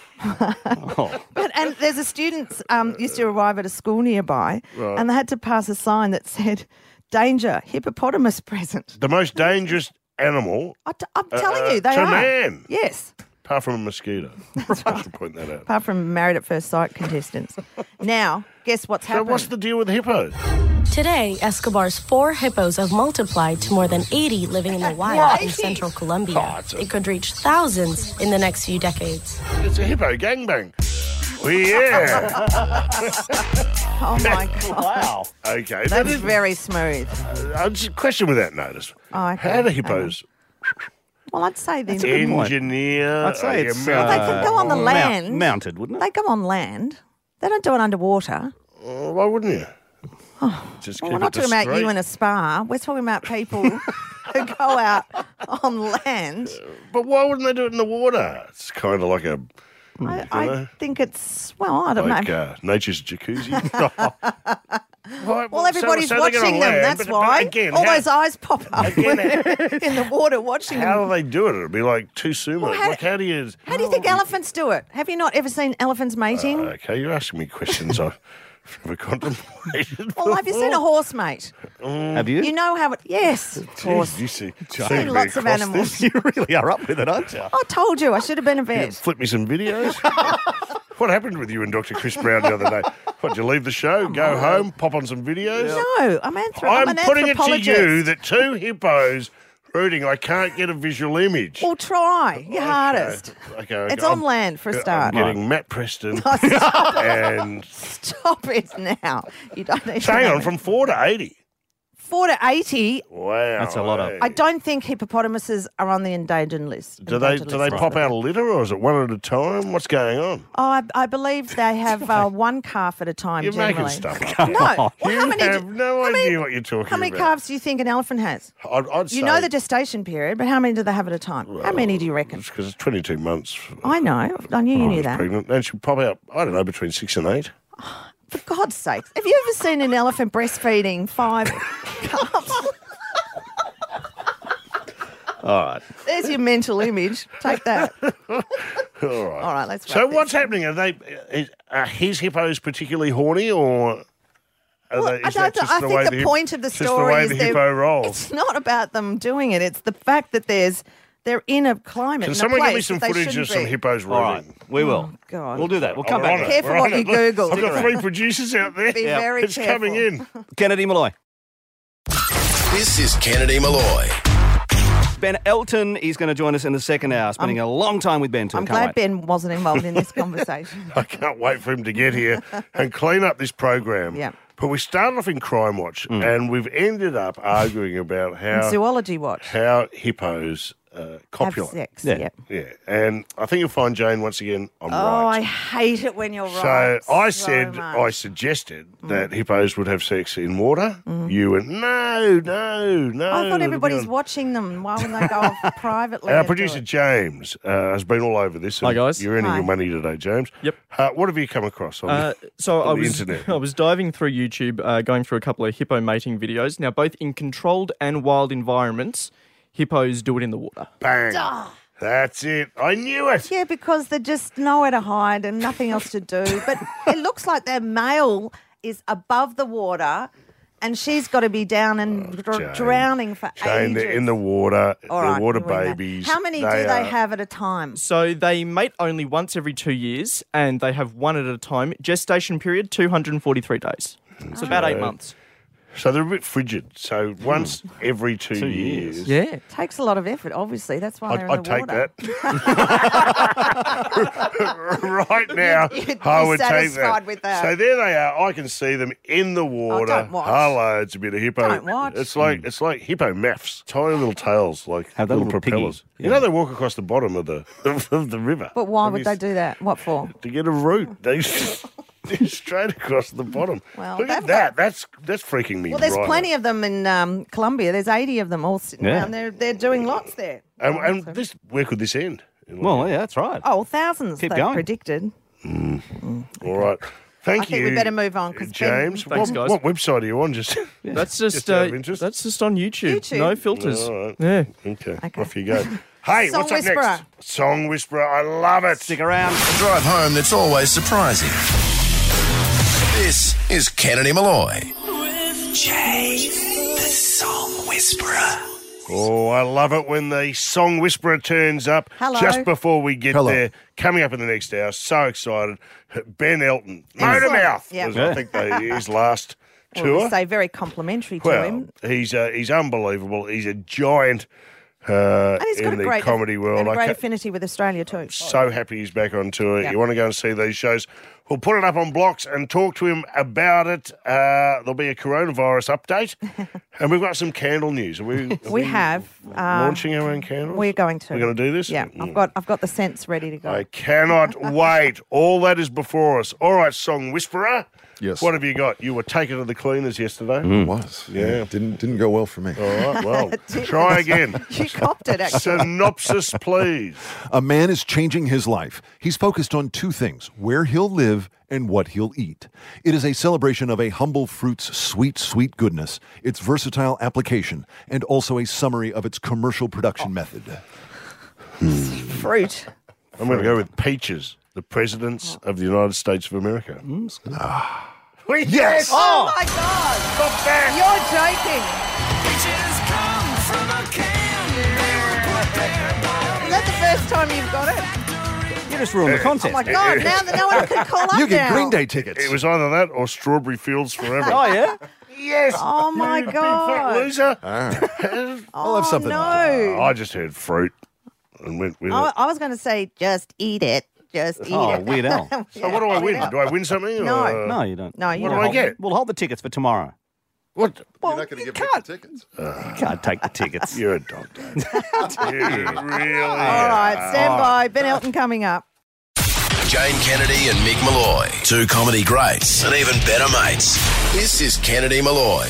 S3: And there's a student used to arrive at a school nearby, and they had to pass a sign that said, "Danger, hippopotamus present."
S2: The most dangerous animal.
S3: I'm telling you, they
S2: to
S3: are.
S2: Man.
S3: Yes.
S2: Apart from a mosquito. I should point that out.
S3: Apart from Married at First Sight contestants. Now, guess what's happened?
S2: So what's the deal with hippos?
S13: Today, Escobar's 4 hippos have multiplied to more than 80 living in the wild in central Colombia. It could reach thousands in the next few decades.
S2: It's a hippo gangbang. Well, yeah.
S3: Oh, my God.
S4: Wow.
S2: Okay.
S3: That's very smooth.
S2: Just a question without notice.
S3: Oh, okay.
S2: How do hippos
S3: Well, I'd say then.
S2: engineer?
S4: I'd say it's...
S3: they can go on the land.
S4: Mounted, wouldn't it?
S3: They go on land. They don't do it underwater.
S2: Why wouldn't you? Just
S3: Well,
S2: keep
S3: we're not
S2: it
S3: talking about
S2: discreet.
S3: you in a spa. We're talking about people who go out on land.
S2: But why wouldn't they do it in the water? It's kind of like a...
S3: I think it's, well, I don't
S2: like
S3: know.
S2: Nature's jacuzzi.
S3: Well, everybody's
S2: so they get
S3: watching
S2: on
S3: them,
S2: land,
S3: that's
S2: but
S3: why.
S2: again,
S3: all
S2: how-
S3: those eyes pop up
S2: Again,
S3: in the water watching
S2: How
S3: them.
S2: do they do it? It'd be like two sumo.
S3: Well,
S2: How do you...
S3: How do you think elephants do it? Have you not ever seen elephants mating?
S2: Okay, you're asking me questions I've never contemplated.
S3: Well, have you seen a horse mate?
S4: Have you?
S3: You know how it... Yes, of course.
S2: Jeez, you see,
S3: Seen lots of animals.
S4: You really are up with it, aren't you?
S3: I told you, I should have been a vet.
S2: Flip me some videos. What happened with you and Dr. Chris Brown the other day? What, did you leave the show, go home, pop on some videos?
S3: No, I'm an
S2: putting it to
S3: anthropologist.
S2: you that 2 hippos rooting, I can't get a visual image.
S3: Well, try your hardest.
S2: Okay,
S3: It's on land for a start.
S2: I'm getting Matt Preston
S3: Stop it.
S2: and...
S3: Stop it now. You don't need to
S2: Hang
S3: know.
S2: on, from 4 to 80.
S3: 4 to 80.
S2: Wow.
S4: That's a lot of...
S3: I don't think hippopotamuses are on the endangered list.
S2: Do they pop out a litter or is it one at a time? What's going on?
S3: Oh, I believe they have one calf at a time.
S2: You're
S3: generally.
S2: making stuff up.
S3: No. Well,
S2: You
S3: how many?
S2: have no idea what you're talking
S3: How many
S2: about.
S3: calves do you think an elephant has?
S2: I'd say...
S3: You know the gestation period, but how many do they have at a time? How many do you reckon?
S2: Because it's 22 months.
S3: I know. I knew you
S2: I
S3: knew
S2: was
S3: that.
S2: pregnant. And she'll pop out, I don't know, between 6 and 8.
S3: For God's sake, have you ever seen an elephant breastfeeding 5 calves?
S4: All right.
S3: There's your mental image. Take that.
S2: All right.
S3: All right, let's
S2: So
S3: wrap
S2: what's
S3: this.
S2: happening? Are his hippos particularly horny or...
S3: Well, I think the point of the
S2: just the
S3: story
S2: way
S3: is
S2: the
S3: they're-
S2: hippo rolls?
S3: it's not about them doing it. It's the fact that they're in a climate.
S2: Can
S3: in a
S2: someone give me
S3: place
S2: some
S3: that they
S2: footage of
S3: shouldn't
S2: some
S3: be.
S2: hippos
S4: All right.
S2: rolling?
S4: We will.
S3: Oh, God.
S4: We'll do that. We'll come
S2: We're
S4: back.
S2: on it.
S3: Careful
S2: We're
S3: what
S2: on
S3: you
S2: it. Look,
S3: Google.
S2: I've got 3 producers out there.
S3: Be very
S2: It's coming in.
S4: Kennedy Malloy.
S1: This is Kennedy Malloy.
S4: Ben Elton is going to join us in the second hour, spending a long time with Ben too.
S3: I'm
S4: Can't
S3: glad
S4: wait.
S3: Ben wasn't involved in this conversation.
S2: I can't wait for him to get here and clean up this program.
S3: Yeah.
S2: But we started off in Crime Watch and we've ended up arguing about how
S3: Zoology Watch.
S2: hippos copulate.
S3: Have sex.
S4: Yeah.
S2: Yeah, and I think you'll find, Jane, once again, I'm
S3: Oh,
S2: right.
S3: I hate it when you're
S2: So
S3: right.
S2: I
S3: so
S2: said,
S3: much.
S2: I suggested that hippos would have sex in water. You went, no.
S3: I thought everybody's watching them. Why wouldn't they go off privately?
S2: Our
S3: and do
S2: producer
S3: it?
S2: James has been all over this.
S15: Hi,
S2: and
S15: guys.
S2: You're earning
S3: Hi.
S2: your money today, James.
S15: Yep.
S2: What have you come across on,
S15: So
S2: on
S15: I
S2: the
S15: was
S2: internet?
S15: I was diving through YouTube, going through a couple of hippo mating videos. Now, both in controlled and wild environments, hippos do it in the water.
S2: Bang. That's it. I knew it.
S3: Yeah, because they just nowhere to hide and nothing else to do. But it looks like their male is above the water and she's got to be down and
S2: Jane.
S3: drowning for
S2: Jane,
S3: ages.
S2: they're in the water.
S3: All
S2: They're
S3: right,
S2: water
S3: we're in that.
S2: babies.
S3: How many do they have at a time?
S15: So they mate only once every 2 years, and they have one at a time. Gestation period 243 days. So about 8 months.
S2: So they're a bit frigid. So once every 2 years.
S15: Yeah.
S3: Takes a lot of effort, obviously. That's why they're in
S2: I'd
S3: the
S2: take
S3: water.
S2: that. Right now,
S3: You'd
S2: I
S3: be
S2: would take
S3: satisfied
S2: that.
S3: with that.
S2: So there they are. I can see them in the water.
S3: don't watch.
S2: Hello, it's a bit of hippo.
S3: Don't watch.
S2: It's like hippo maths, tiny little tails, like
S4: Have that
S2: little
S4: little
S2: propellers.
S4: piggy.
S2: You know they walk across the bottom of the of the river.
S3: But why
S2: Have
S3: would
S2: you
S3: they do that? What for?
S2: to get a route? They straight across the bottom.
S3: Well,
S2: Look at
S3: they've
S2: that. That's freaking me.
S3: Well, there's
S2: right
S3: plenty of them in Colombia. There's 80 of them all sitting
S4: Yeah.
S3: around. They're doing lots there.
S2: And this, where could this end?
S4: Well, yeah, that's right.
S3: Oh, thousands
S4: Keep
S3: they've
S4: going.
S3: predicted.
S2: All right. Thank
S3: I think
S2: you.
S3: we better move on because
S2: James.
S15: Thanks, guys.
S2: What website are you on? Just
S15: That's just
S2: out of interest?
S15: that's just on YouTube.
S3: YouTube.
S15: No filters.
S2: All right.
S15: Yeah.
S2: Okay.
S3: Okay.
S2: Off you go. Hey,
S3: Song
S2: what's up
S3: Whisperer.
S2: next? Song Whisperer. I love it.
S4: Stick around.
S1: A drive home that's always surprising. This is Kennedy Malloy. Jay, the Song Whisperer.
S2: Oh, I love it when the Song Whisperer turns up
S3: Hello.
S2: just before we get there. Coming up in the next hour. So excited. Ben Elton. Motormouth
S3: Yeah.
S2: was, I think, his last
S3: Well,
S2: tour.
S3: we say very complimentary to
S2: Well,
S3: him.
S2: he's unbelievable. He's a giant
S3: And he's got
S2: in
S3: a
S2: the
S3: great,
S2: comedy world.
S3: and a
S2: I
S3: great
S2: ca-
S3: affinity with Australia too.
S2: so happy he's back on tour.
S3: Yep.
S2: You want to go and see these shows? We'll put it up on Blocks and talk to him about it. There'll be a coronavirus update. And we've got some candle news. Are we
S3: have.
S2: launching our own candles?
S3: We're going to.
S2: We're going to do this?
S3: Yeah, I've got the scents ready to go.
S2: I cannot wait. All that is before us. All right, Song Whisperer.
S16: Yes.
S2: What have you got? You were taken to the cleaners yesterday.
S16: Was.
S2: Yeah.
S16: Didn't go well for me.
S2: All right, well, try again.
S3: You copped it, actually.
S2: Synopsis, please.
S16: A man is changing his life. He's focused on two things: where he'll live and what he'll eat. It is a celebration of a humble fruit's sweet, sweet goodness, its versatile application, and also a summary of its commercial production method.
S3: Fruit.
S2: I'm going to go with peaches, the presidents of the United States of America. Yes!
S3: Oh my God!
S2: Stop that!
S3: You're joking. Is that the first time you've got it?
S4: You just ruined the contest.
S3: Oh my God! Now that no one can call up
S16: You get
S3: now.
S16: Green Day tickets.
S2: It was either that or Strawberry Fields Forever.
S4: Oh, yeah?
S2: Yes!
S3: Oh my
S2: You big fat
S3: God!
S2: loser!
S16: I'll have something.
S3: No.
S2: I just heard fruit and went with it.
S3: I was going to say just eat it. Just eat
S4: Oh,
S3: it.
S4: Weird Al.
S2: So what do I win? Do I win something?
S3: No.
S2: Or,
S4: No, you don't.
S3: No, you
S2: What do
S3: don't.
S2: I get?
S4: We'll hold the tickets for tomorrow.
S2: What?
S16: You're not going to give me the tickets.
S4: You can't take the tickets.
S2: You're a dog, Dave. You really
S3: All right, stand by. Ben Elton coming up.
S1: Jane Kennedy and Mick Malloy. Two comedy greats and even better mates. This is Kennedy Malloy.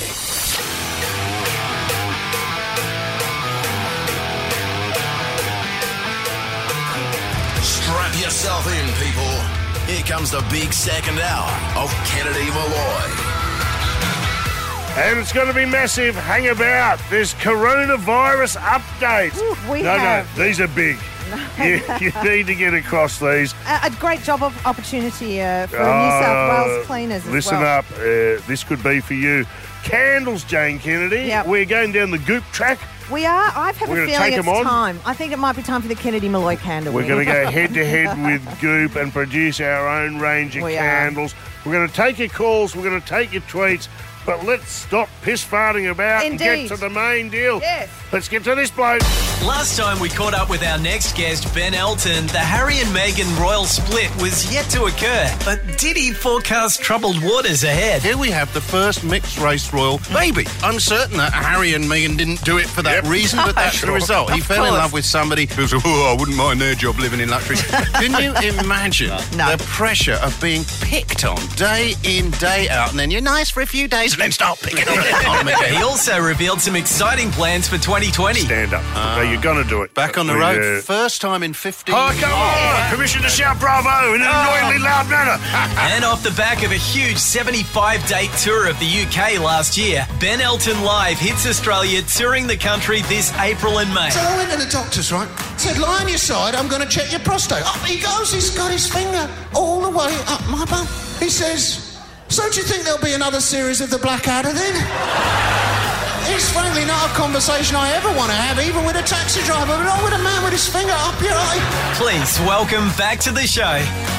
S1: Strap yourself in, people. Here comes the big second hour of Kennedy Malloy.
S2: And it's going to be massive. Hang about. There's coronavirus update.
S3: We
S2: no,
S3: have.
S2: no, these are big. You need to get across these.
S3: A great job of opportunity for New South Wales cleaners as
S2: Listen
S3: well.
S2: up. This could be for you. Candles, Jane Kennedy.
S3: Yep.
S2: We're going down the Goop track.
S3: We are. I have
S2: We're
S3: a
S2: gonna
S3: feeling
S2: take
S3: it's
S2: 'em on.
S3: time. I think it might be time for the Kennedy Malloy candle.
S2: We're going to go head-to-head with Goop and produce our own range of
S3: We are.
S2: candles. We're going to take your calls. We're going to take your tweets. But let's stop piss-farting about and
S3: Indeed.
S2: get to the main deal.
S3: Yes.
S2: Let's get to this bloke.
S17: Last time we caught up with our next guest, Ben Elton, the Harry and Meghan royal split was yet to occur. But did he forecast troubled waters ahead?
S18: Here we have the first mixed race royal baby. I'm certain that Harry and Meghan didn't do it for that reason, but that's the result. He
S17: Of
S18: fell in
S17: course.
S18: love with somebody who said, I wouldn't mind their job living in luxury. Can you imagine the pressure of being picked on day in, day out, and then you're nice for a few days and then start picking on me?
S17: He also revealed some exciting plans for 2020.
S2: Stand up. Okay, you're going to do it.
S18: Back on the
S2: We,
S18: road, first time in 15
S2: Oh, come on! Permission to shout bravo in an annoyingly loud manner.
S17: And off the back of a huge 75-date tour of the UK last year, Ben Elton Live hits Australia, touring the country this April and May.
S5: So I went to the doctors, right? Said, lie on your side, I'm going to check your prostate. Up he goes, he's got his finger all the way up my bum. He says, so do you think there'll be another series of the Blackadder then? It's frankly not a conversation I ever want to have, even with a taxi driver, but not with a man with his finger up your eye.
S17: Please welcome back to the show,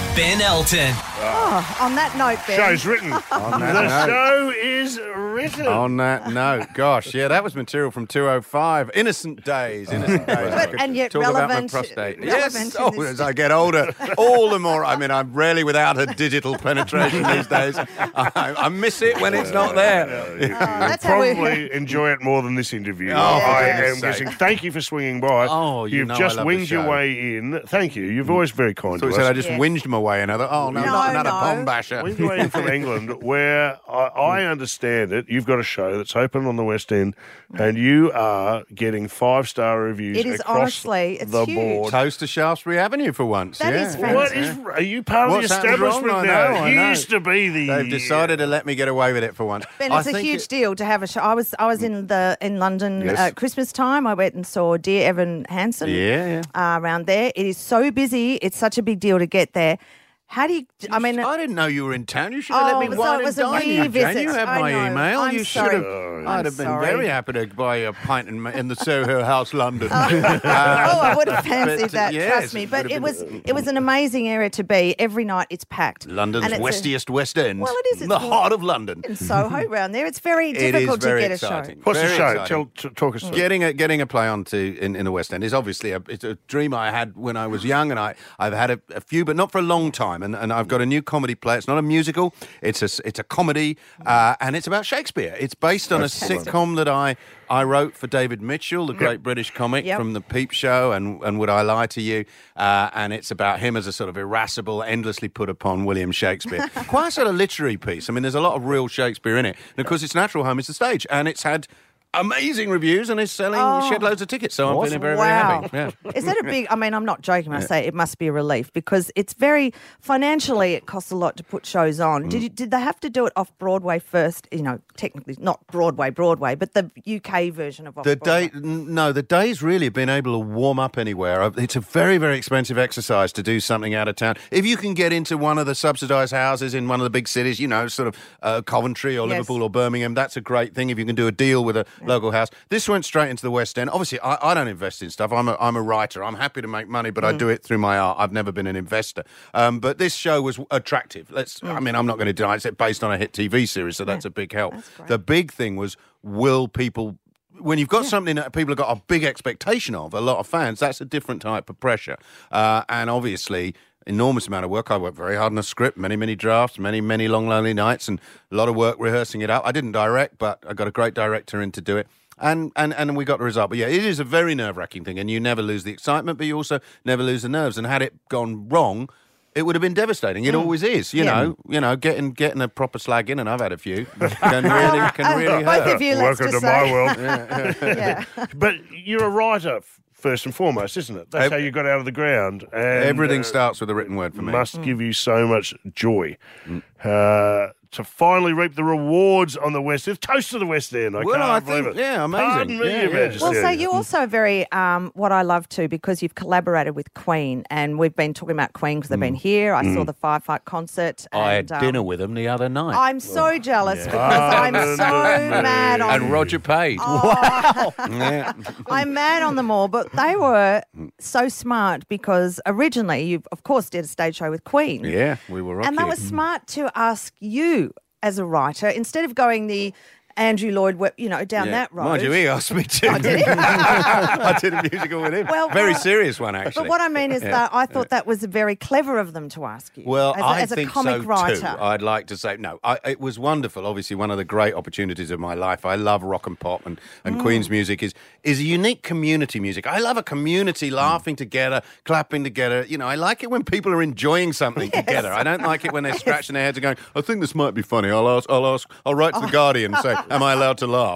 S17: Ben Elton.
S3: Oh, on that note, Ben.
S2: Show's written.
S18: On that
S2: The
S18: note.
S2: show is written.
S18: On that note, gosh, yeah, that was material from 205. Innocent days.
S3: And yet
S18: Talk
S3: relevant.
S18: about my prostate.
S3: relevant
S18: Yes.
S3: in
S18: Oh,
S3: this-
S18: as I get older, all the more. I mean, I'm rarely without a digital penetration these days. I miss it when it's not there.
S3: that's how we-
S2: Probably enjoy it more than this interview.
S18: Oh,
S2: I
S18: for
S2: am
S18: goodness
S2: guessing.
S18: sake.
S2: Thank you for swinging by.
S18: Oh, you
S2: You've
S18: know I
S2: just
S18: love the
S2: winged your
S18: show.
S2: way in. Thank you. You've always very kind
S18: So
S2: to
S18: we said I
S2: us.
S18: just whinged my way in. I thought, oh, no, not another pom basher.
S2: Winged your way in from England, where I understand it. You've got a show that's open on the West End, and you are getting 5-star reviews.
S3: It is
S2: across
S3: honestly, it's
S2: the
S3: huge.
S2: board.
S18: Toast to Shaftesbury Avenue for once.
S3: That
S18: yeah.
S3: is
S2: What
S3: fantastic.
S2: is? Are you part
S18: What's
S2: of the
S18: happened wrong?
S2: establishment
S18: I
S2: now?
S18: know, I
S2: You
S18: know.
S2: used to be the.
S18: They've decided to let me get away with it for once.
S3: Ben,
S18: I
S3: it's a
S18: think
S3: huge deal to have a show. I was in London
S18: Yes.
S3: at Christmas time. I went and saw Dear Evan Hansen
S18: Yeah.
S3: around there. It is so busy. It's such a big deal to get there. How do you? I mean,
S18: I didn't know you were in town. You should have let me
S3: so
S18: wine
S3: it was
S18: and
S3: a
S18: dine
S3: wee
S18: you, Jane.
S3: visit.
S18: You have
S3: I
S18: my
S3: know.
S18: email.
S3: I'm
S18: you
S3: sorry.
S18: should have. I'd have been
S3: sorry.
S18: very happy to buy you a pint in the Soho House, London.
S3: I would have fancied
S18: but,
S3: that.
S18: yes,
S3: trust me.
S18: it
S3: But
S18: would
S3: it
S18: have
S3: was
S18: been-
S3: it was an amazing area to be. Every night it's packed.
S18: London's
S3: And it's
S18: westiest West End.
S3: Well, it is. It's
S18: the heart of London.
S3: in Soho around there. It's very
S18: It is
S3: difficult
S18: very
S3: to get
S18: exciting.
S3: a show.
S2: What's the
S18: Very
S2: show?
S18: exciting.
S2: Talk us through.
S18: Getting a play on in the West End is obviously it's a dream I had when I was young, and I've had a few, but not for a long time. And I've got a new comedy play. It's not a musical. It's a comedy, and it's about Shakespeare. It's based on a sitcom that I wrote for David Mitchell, the great British comic from The Peep Show, and Would I Lie to You? And it's about him as a sort of irascible, endlessly put upon William Shakespeare. Quite a sort of literary piece. I mean, there's a lot of real Shakespeare in it. And of course, its natural home is the stage, and it's had amazing reviews and is selling shed loads of tickets. So I'm feeling very, very happy. Yeah.
S3: Is that a big? I mean, I'm not joking when I say it must be a relief because it's very financially. It costs a lot to put shows on. Did they have to do it off Broadway first? You know, technically not Broadway, but the UK version of off Broadway.
S18: The days really have been able to warm up anywhere. It's a very, very expensive exercise to do something out of town. If you can get into one of the subsidised houses in one of the big cities, you know, sort of Coventry or Liverpool or Birmingham, that's a great thing. If you can do a deal with a local house. This went straight into the West End. Obviously, I don't invest in stuff. I'm a writer. I'm happy to make money, but I do it through my art. I've never been an investor. But this show was attractive. I mean, I'm not going to deny it's based on a hit TV series, so that's a big help. The big thing was, will people... When you've got something that people have got a big expectation of, a lot of fans, that's a different type of pressure. And obviously... enormous amount of work. I worked very hard on a script, many drafts, many long, lonely nights, and a lot of work rehearsing it out. I didn't direct, but I got a great director in to do it. And we got the result. But yeah, it is a very nerve-wracking thing, and you never lose the excitement, but you also never lose the nerves. And had it gone wrong, it would have been devastating. It always is. You know, getting a proper slag in, and I've had a few, can really hurt.
S3: Both of you, let's
S2: Welcome
S3: just
S2: to my
S3: say.
S2: world.
S3: Yeah.
S2: But you're a writer first and foremost, isn't it? That's how you got out of the ground. And,
S18: Everything starts with a written word for me.
S2: Must give you so much joy. To finally reap the rewards on the West End. Toast to the West End. I can't believe it.
S18: Yeah, amazing.
S2: Pardon me, Your Majesty.
S3: Well, so you also very, what I love too, because you've collaborated with Queen, and we've been talking about Queen because they've been here. I saw the Firefight concert.
S18: I had
S3: and,
S18: dinner with them the other night.
S3: I'm so jealous because I'm so mad on
S18: And Roger paid.
S3: Wow.
S18: Yeah.
S3: I'm mad on them all, but they were so smart because originally you, of course, did a stage show with Queen.
S18: Yeah, we were
S3: And they were smart to ask you as a writer, instead of going the Andrew Lloyd, down that road.
S18: Mind you, he asked me to.
S3: did he?
S18: I did a musical with him. Very serious one, actually.
S3: But what I mean is that I thought that was very clever of them to ask you.
S18: Well,
S3: as
S18: I think
S3: a comic
S18: so
S3: writer.
S18: too. I'd like to say no. It was wonderful. Obviously, one of the great opportunities of my life. I love rock and pop, and Queen's music is a unique community music. I love a community laughing together, clapping together. You know, I like it when people are enjoying something together. I don't like it when they're scratching their heads and going, "I think this might be funny." I'll write to the Guardian and say, "Am I allowed to laugh?"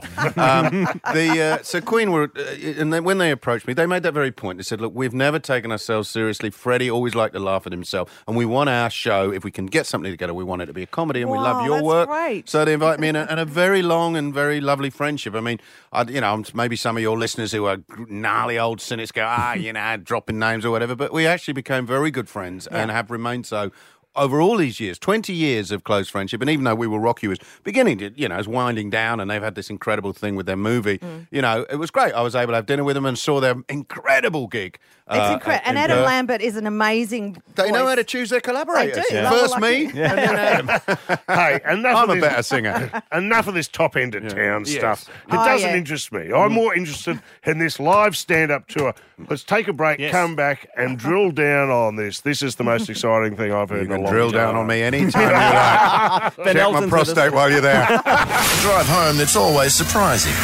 S18: So Queen were, and then when they approached me, they made that very point. They said, "Look, we've never taken ourselves seriously. Freddie always liked to laugh at himself, and we want our show. If we can get something together, we want it to be a comedy, and we love your
S3: that's
S18: work."
S3: great.
S18: So they invite me in, and a very long and very lovely friendship. I mean, maybe some of your listeners who are gnarly old cynics go, dropping names or whatever, but we actually became very good friends and have remained so over all these years, 20 years of close friendship, and even though We Will Rock You was beginning to, is winding down, and they've had this incredible thing with their movie, it was great. I was able to have dinner with them and saw their incredible gig.
S3: It's incredible. And Adam
S18: Perth.
S3: Lambert is an amazing
S18: They know
S3: voice.
S18: how to choose their collaborators.
S3: They do.
S18: First me, and then Adam.
S2: Hey, enough
S18: I'm
S2: of
S18: a
S2: this,
S18: better singer.
S2: Enough of this top end of town
S18: Yes.
S2: stuff. It
S3: Oh,
S2: doesn't
S3: yeah.
S2: interest me. I'm more interested in this live stand-up tour. Let's take a break, come back, and drill down on this. This is the most exciting thing I've heard in a long
S18: Drill
S2: time.
S18: down on me anytime you like.
S4: Ben
S18: Check my
S4: Elson's with
S18: prostate
S4: us.
S18: while you're there.
S1: Drive home that's always surprising.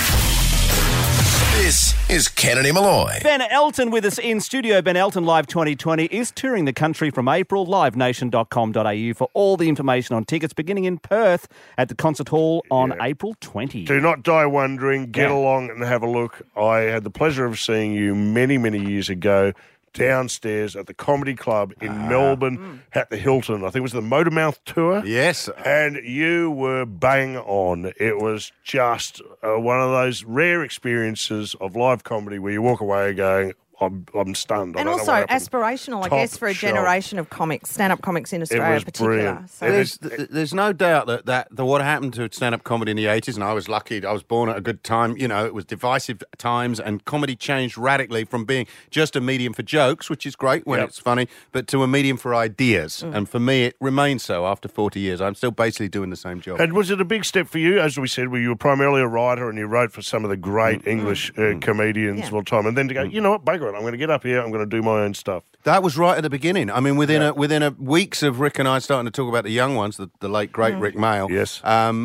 S1: This is Kennedy Malloy.
S4: Ben Elton with us in studio. Ben Elton Live 2020 is touring the country from April. Livenation.com.au for all the information on tickets, beginning in Perth at the Concert Hall on April 20.
S2: Do not die wondering. Get along and have a look. I had the pleasure of seeing you many, many years ago downstairs at the Comedy Club in Melbourne at the Hilton. I think it was the Motormouth tour.
S18: Yes.
S2: And you were bang on. It was just one of those rare experiences of live comedy where you walk away going, I'm stunned. I
S3: And
S2: don't know
S3: also
S2: what happened.
S3: aspirational, I
S2: Top
S3: guess, for a
S2: shelf.
S3: generation of comics, stand-up comics in Australia in
S2: was
S3: particular.
S2: brilliant.
S3: So
S18: There's no doubt that what happened to stand-up comedy in the 80s, and I was lucky, I was born at a good time, it was divisive times, and comedy changed radically from being just a medium for jokes, which is great when it's funny, but to a medium for ideas. And for me, it remains so after 40 years. I'm still basically doing the same job.
S2: And was it a big step for you, as we said, where you were primarily a writer and you wrote for some of the great English comedians of all time, and then to go, you know what, bugger it, I'm going to get up here, I'm going to do my own stuff.
S18: That was right at the beginning. I mean, within a weeks of Rick and I starting to talk about the young ones, the late great Rick Mail.
S2: Yes.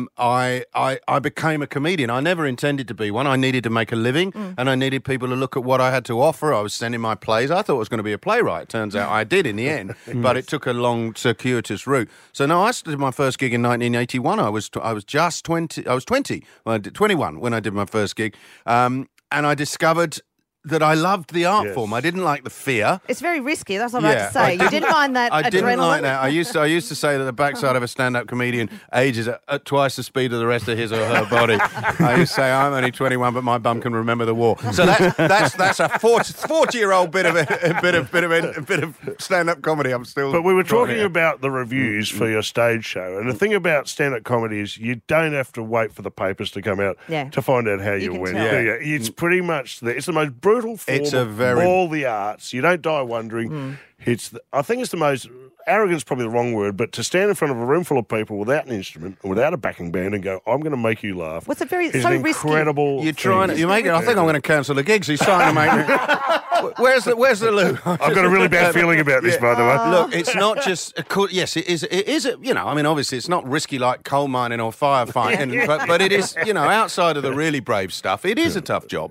S18: I became a comedian. I never intended to be one. I needed to make a living, and I needed people to look at what I had to offer. I was sending my plays. I thought I was going to be a playwright. Turns out I did in the end, but it took a long, circuitous route. So no, I did my first gig in 1981. I was just 20. I was 20. When I did 21 when I did my first gig, and I discovered that I loved the art form. I didn't like the fear.
S3: it's very risky. That's what I'm about to say. You didn't mind that
S18: I
S3: adrenaline?
S18: didn't like that. I used to say that the backside of a stand-up comedian ages at twice the speed of the rest of his or her body. I used to say I'm only 21, but my bum can remember the war. So that's a 40-year-old bit of stand-up comedy. I'm still.
S2: But we were
S18: trying
S2: talking
S18: it.
S2: about the reviews for your stage show, and the thing about stand-up comedy is you don't have to wait for the papers to come out to find out how you
S3: can
S2: went.
S3: tell.
S2: do you? It's pretty much it's the most brutal form
S18: It's a
S2: of
S18: very-
S2: all the arts. You don't die wondering. I think it's the most arrogance is probably the wrong word, but to stand in front of a room full of people without an instrument and without a backing band and go, I'm going to make you laugh.
S3: What's a very
S2: is
S3: so
S2: an
S3: risky.
S2: incredible.
S18: You're trying to. You make it. I think I'm going to cancel the gigs. He's trying to make me. Where's the loo?
S2: I've got a really bad feeling about this, by the way.
S18: Look, it's not just. Yes, it is. It is. I mean, obviously, it's not risky like coal mining or firefighting, but it is. Outside of the really brave stuff, it is a tough job.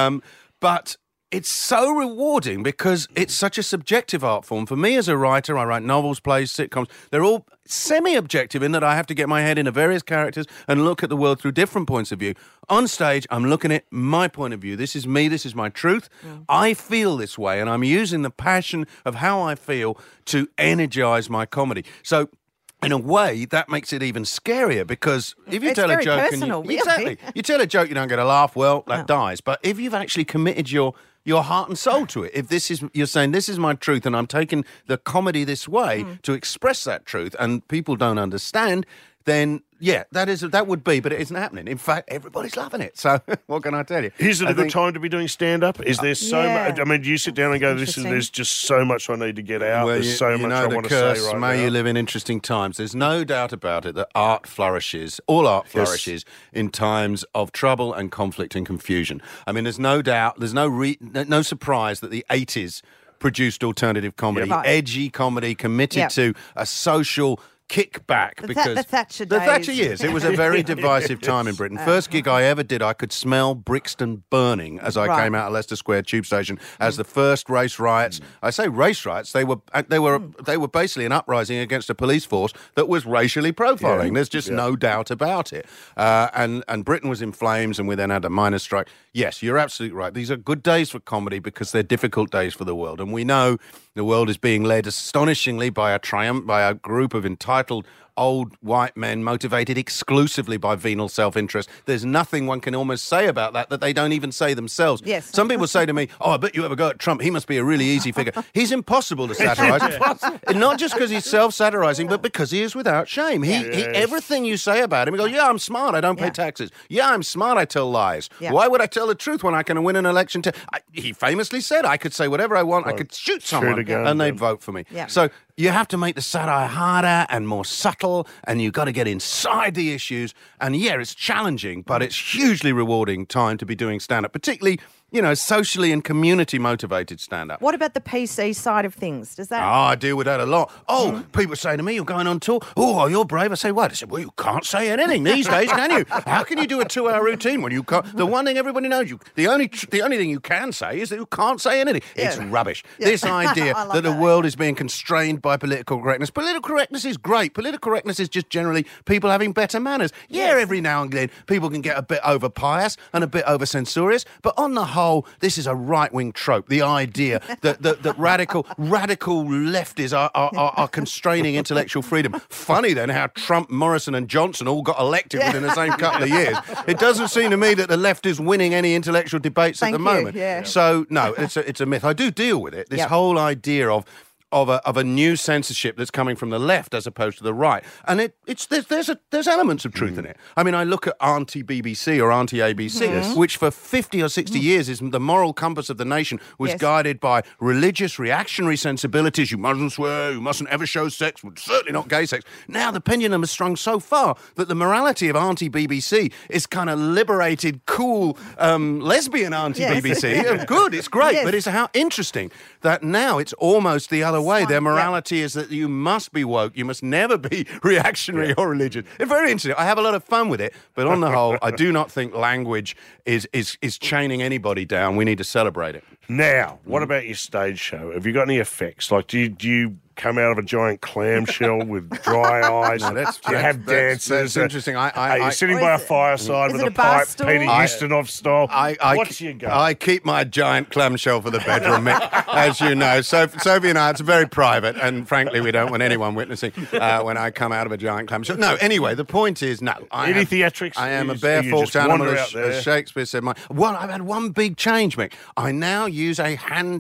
S18: But it's so rewarding because it's such a subjective art form. For me as a writer, I write novels, plays, sitcoms. They're all semi-objective in that I have to get my head into various characters and look at the world through different points of view. On stage, I'm looking at my point of view. This is me. This is my truth. I feel this way, and I'm using the passion of how I feel to energize my comedy. So in a way, that makes it even scarier because if you
S3: It's
S18: tell a
S3: very
S18: joke
S3: personal, really.
S18: exactly, you tell a joke, you don't get a laugh. Well, that dies. But if you've actually committed your heart and soul to it, if you're saying this is my truth, and I'm taking the comedy this way to express that truth, and people don't understand, then that would be, but it isn't happening. In fact, everybody's loving it. So what can I tell you?
S2: Is it a good time to be doing stand-up? Is there so much? I mean, do you sit down and go, there's just so much I need to get out.
S18: Well,
S2: there's so much I want to say right
S18: may
S2: now.
S18: you live in interesting times. There's no doubt about it that art flourishes, all art flourishes in times of trouble and conflict and confusion. I mean, there's no doubt, there's no surprise that the 80s produced alternative comedy, edgy comedy, committed to a social kickback because
S3: the Thatcher
S18: the
S3: days.
S18: Thatcher years. It was a very divisive time in Britain. First gig I ever did, I could smell Brixton burning as I came out of Leicester Square Tube Station as the first race riots. I say race riots. They were basically an uprising against a police force that was racially profiling. There's just no doubt about it. And Britain was in flames, and we then had a miners' strike. Yes, you're absolutely right. These are good days for comedy because they're difficult days for the world, and we know The world is being led astonishingly by a group of entitled old white men motivated exclusively by venal self-interest. There's nothing one can almost say about that they don't even say themselves.
S3: Yes.
S18: Some people say to me, I bet you ever go at Trump. He must be a really easy figure. He's impossible to satirise. Not just because he's self-satirising, but because he is without shame. He everything you say about him, he goes, I'm smart, I don't pay taxes. I'm smart, I tell lies.
S3: Yeah.
S18: Why would I tell the truth when I can win an election? He famously said, I could say whatever I want, I could shoot someone, and they'd vote for me.
S3: Yeah.
S18: So you have to make the satire harder and more subtle, and you've got to get inside the issues. And it's challenging, but it's hugely rewarding time to be doing stand-up, particularly, socially and community-motivated stand-up.
S3: What about the PC side of things? Does that...
S18: I deal with that a lot. People say to me, you're going on tour. Oh, you're brave. I say, what? I said, well, you can't say anything these days, can you? How can you do a 2-hour routine when you can't? The one thing everybody knows, the only thing you can say is that you can't say anything. Yeah. It's rubbish. Yeah. This idea that the world is being constrained by political correctness. Political correctness is great. Political correctness is just generally people having better manners. Yeah, every now and then people can get a bit over-pious and a bit over-censorious, but on the whole, this is a right-wing trope, the idea that radical lefties are constraining intellectual freedom. Funny then how Trump, Morrison and Johnson all got elected within the same couple of years. It doesn't seem to me that the left is winning any intellectual debates at the moment.
S3: Yeah.
S18: So, no, it's a myth. I do deal with it, this whole idea of a new censorship that's coming from the left as opposed to the right, and there's elements of truth in it. I mean, I look at anti-BBC or anti-ABC, which for 50 or 60 years is the moral compass of the nation, was guided by religious reactionary sensibilities. You mustn't swear, you mustn't ever show sex, certainly not gay sex. Now the pendulum has swung so far that the morality of anti-BBC is kind of liberated, cool, lesbian anti-BBC. Good, it's great, but it's how interesting that now it's almost the other way. Their morality is that you must be woke, you must never be reactionary or religious. It's very interesting. I have a lot of fun with it, but on the whole, I do not think language is chaining anybody down. We need to celebrate it.
S2: Now, what about your stage show? Have you got any effects? Like, do you come out of a giant clamshell with dry eyes?
S18: No,
S2: you have dances.
S18: That's interesting.
S2: Are you sitting by a fireside with a pipe, Peter Ustinov style? What's your go?
S18: I keep my giant clamshell for the bedroom, Mick, as you know. Sophie and I, it's very private, and frankly, we don't want anyone witnessing when I come out of a giant clamshell. No, anyway, the point is, no.
S2: Any theatrics?
S18: I am a bare-forked animal, as Shakespeare said. Well, I've had one big change, Mick. I now use a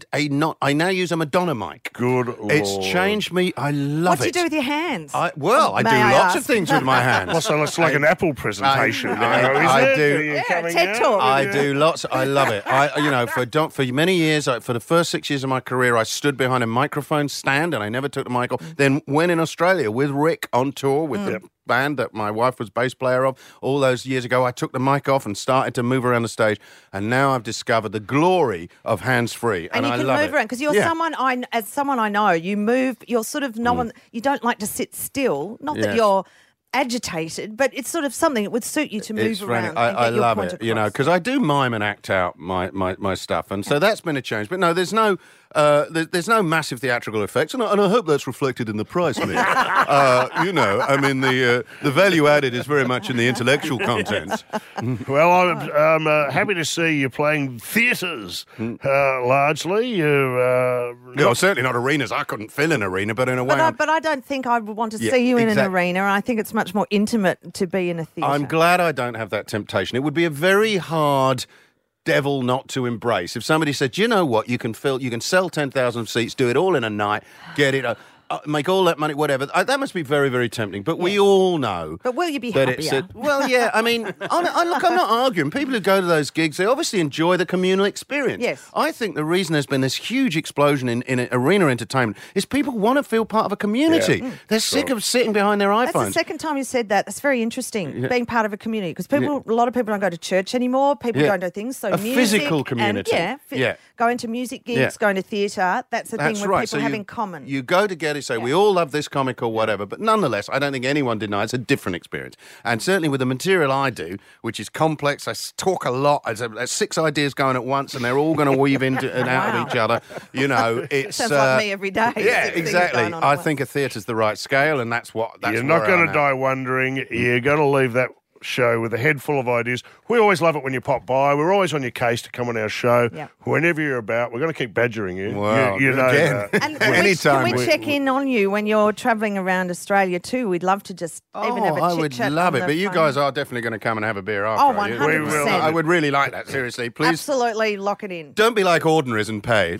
S18: Madonna mic.
S2: Good Lord.
S18: It's changed me. I love it.
S3: What do you do with your hands?
S18: I do lots of things with my hands.
S2: Well, so it's like an Apple presentation.
S18: I
S2: do.
S3: TED Talk.
S18: I do lots. I love it. For many years, for the first 6 years of my career, I stood behind a microphone stand and I never took the mic off. Then went in Australia with Rick on tour with the band that my wife was bass player of. All those years ago, I took the mic off and started to move around the stage. And now I've discovered the glory of hands-free.
S3: And you
S18: I
S3: can
S18: love
S3: move
S18: it.
S3: around because you're someone I know. You move. You're sort of no one. You don't like to sit still. Not that you're agitated, but it's sort of something that would suit you to move around.
S18: I love it, because I do mime and act out my stuff, and so that's been a change. But no, there's no massive theatrical effects, and I hope that's reflected in the price, Mick. The value added is very much in the intellectual content.
S2: Well, I'm happy to see you playing theatres largely.
S18: No, certainly not arenas. I couldn't fill an arena, but in a way...
S3: But I don't think I would want to see you in an arena. I think it's much more intimate to be in a theatre.
S18: I'm glad I don't have that temptation. It would be a very hard devil not to embrace. If somebody said, you know what, you can sell 10,000 seats, do it all in a night, get it... make all that money, whatever. That must be very, very tempting. But we all know.
S3: But will you be
S18: that
S3: happier?
S18: I mean, look, I'm not arguing. People who go to those gigs, they obviously enjoy the communal experience.
S3: Yes.
S18: I think the reason there's been this huge explosion in arena entertainment is people want to feel part of a community. They're sick of sitting behind their iPhones.
S3: That's the second time you said that. That's very interesting, being part of a community. Because a lot of people don't go to church anymore. People don't do things. So
S18: a
S3: music
S18: physical community.
S3: Going to music gigs, going to theatre, that's the thing where people have in common.
S18: You go together, say, we all love this comic or whatever, but nonetheless, I don't think anyone denies it's a different experience. And certainly with the material I do, which is complex, I talk a lot, there's 6 ideas going at once, and they're all going to weave into and out of each other. It's...
S3: Sounds like me every day.
S18: Yeah, exactly. I think a theatre's the right scale, and that's
S2: You're not going to die wondering. You're going to leave that show with a head full of ideas. We always love it when you pop by. We're always on your case to come on our show.
S3: Yep.
S2: Whenever you're about, we're going to keep badgering you.
S18: Wow.
S2: You know
S18: Again.
S2: that.
S3: And can we check in on you when you're travelling around Australia too? We'd love to just even have a
S18: I
S3: chit
S18: would
S3: chat.
S18: love
S3: on
S18: it.
S3: the
S18: But you
S3: phone.
S18: guys are definitely going to come and have a beer after.
S3: Oh,
S18: are you?
S3: 100%.
S18: I would really like that. Seriously, please.
S3: Absolutely, lock it in.
S18: Don't be like ordinaries and pay.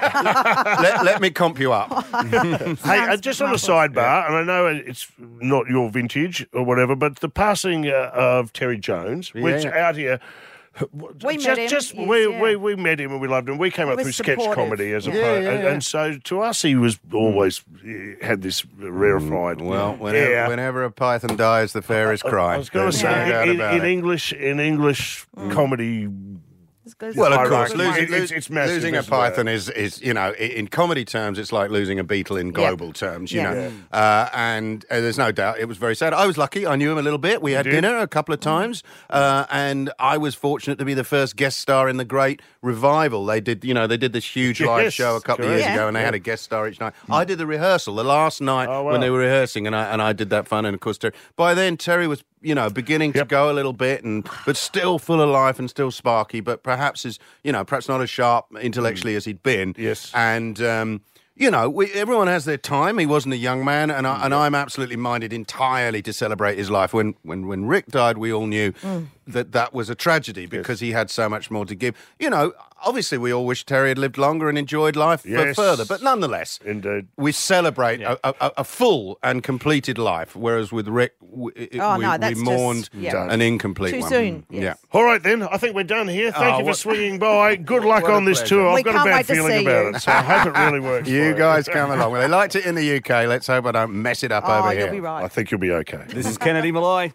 S18: Let me comp you up.
S2: Hey, just on a sidebar, and I know it's not your vintage or whatever, but the passing of Terry Jones, which out here.
S3: We met him.
S2: We met him and we loved him. We came up
S3: was
S2: through sketch
S3: supportive.
S2: comedy as and so to us he was always had this rarefied.
S18: Well, whenever a python dies, the fairies cry.
S2: I was going to say in English comedy.
S18: Well, of course,
S2: it's massive,
S18: losing a python is you know, in comedy terms, it's like losing a beetle in global terms, you know. And there's no doubt it was very sad. I was lucky; I knew him a little bit. We had dinner a couple of times, and I was fortunate to be the first guest star in the Great Revival. They did this huge live show a couple of years ago, and they had a guest star each night. I did the rehearsal the last night when they were rehearsing, and I did that fun. And of course, by then Terry was beginning to go a little bit, but still full of life and still sparky, but perhaps not as sharp intellectually as he'd been.
S2: Yes.
S18: And, everyone has their time. He wasn't a young man, and I'm absolutely minded entirely to celebrate his life. When Rick died, we all knew that was a tragedy because he had so much more to give. Obviously we all wish Terry had lived longer and enjoyed life further, but nonetheless,
S2: indeed,
S18: we celebrate a full and completed life, whereas with Rick, we mourned an incomplete one.
S3: Too soon. Yes.
S2: All right, then. I think we're done here. Thank you for swinging by. Good luck on this tour. I've got a bad feeling about it, so I hope it really works.
S18: You guys come along. Well, they liked it in the UK. Let's hope I don't mess it up over here.
S3: You'll be right.
S2: I think you'll be okay.
S4: This is Kennedy Malloy.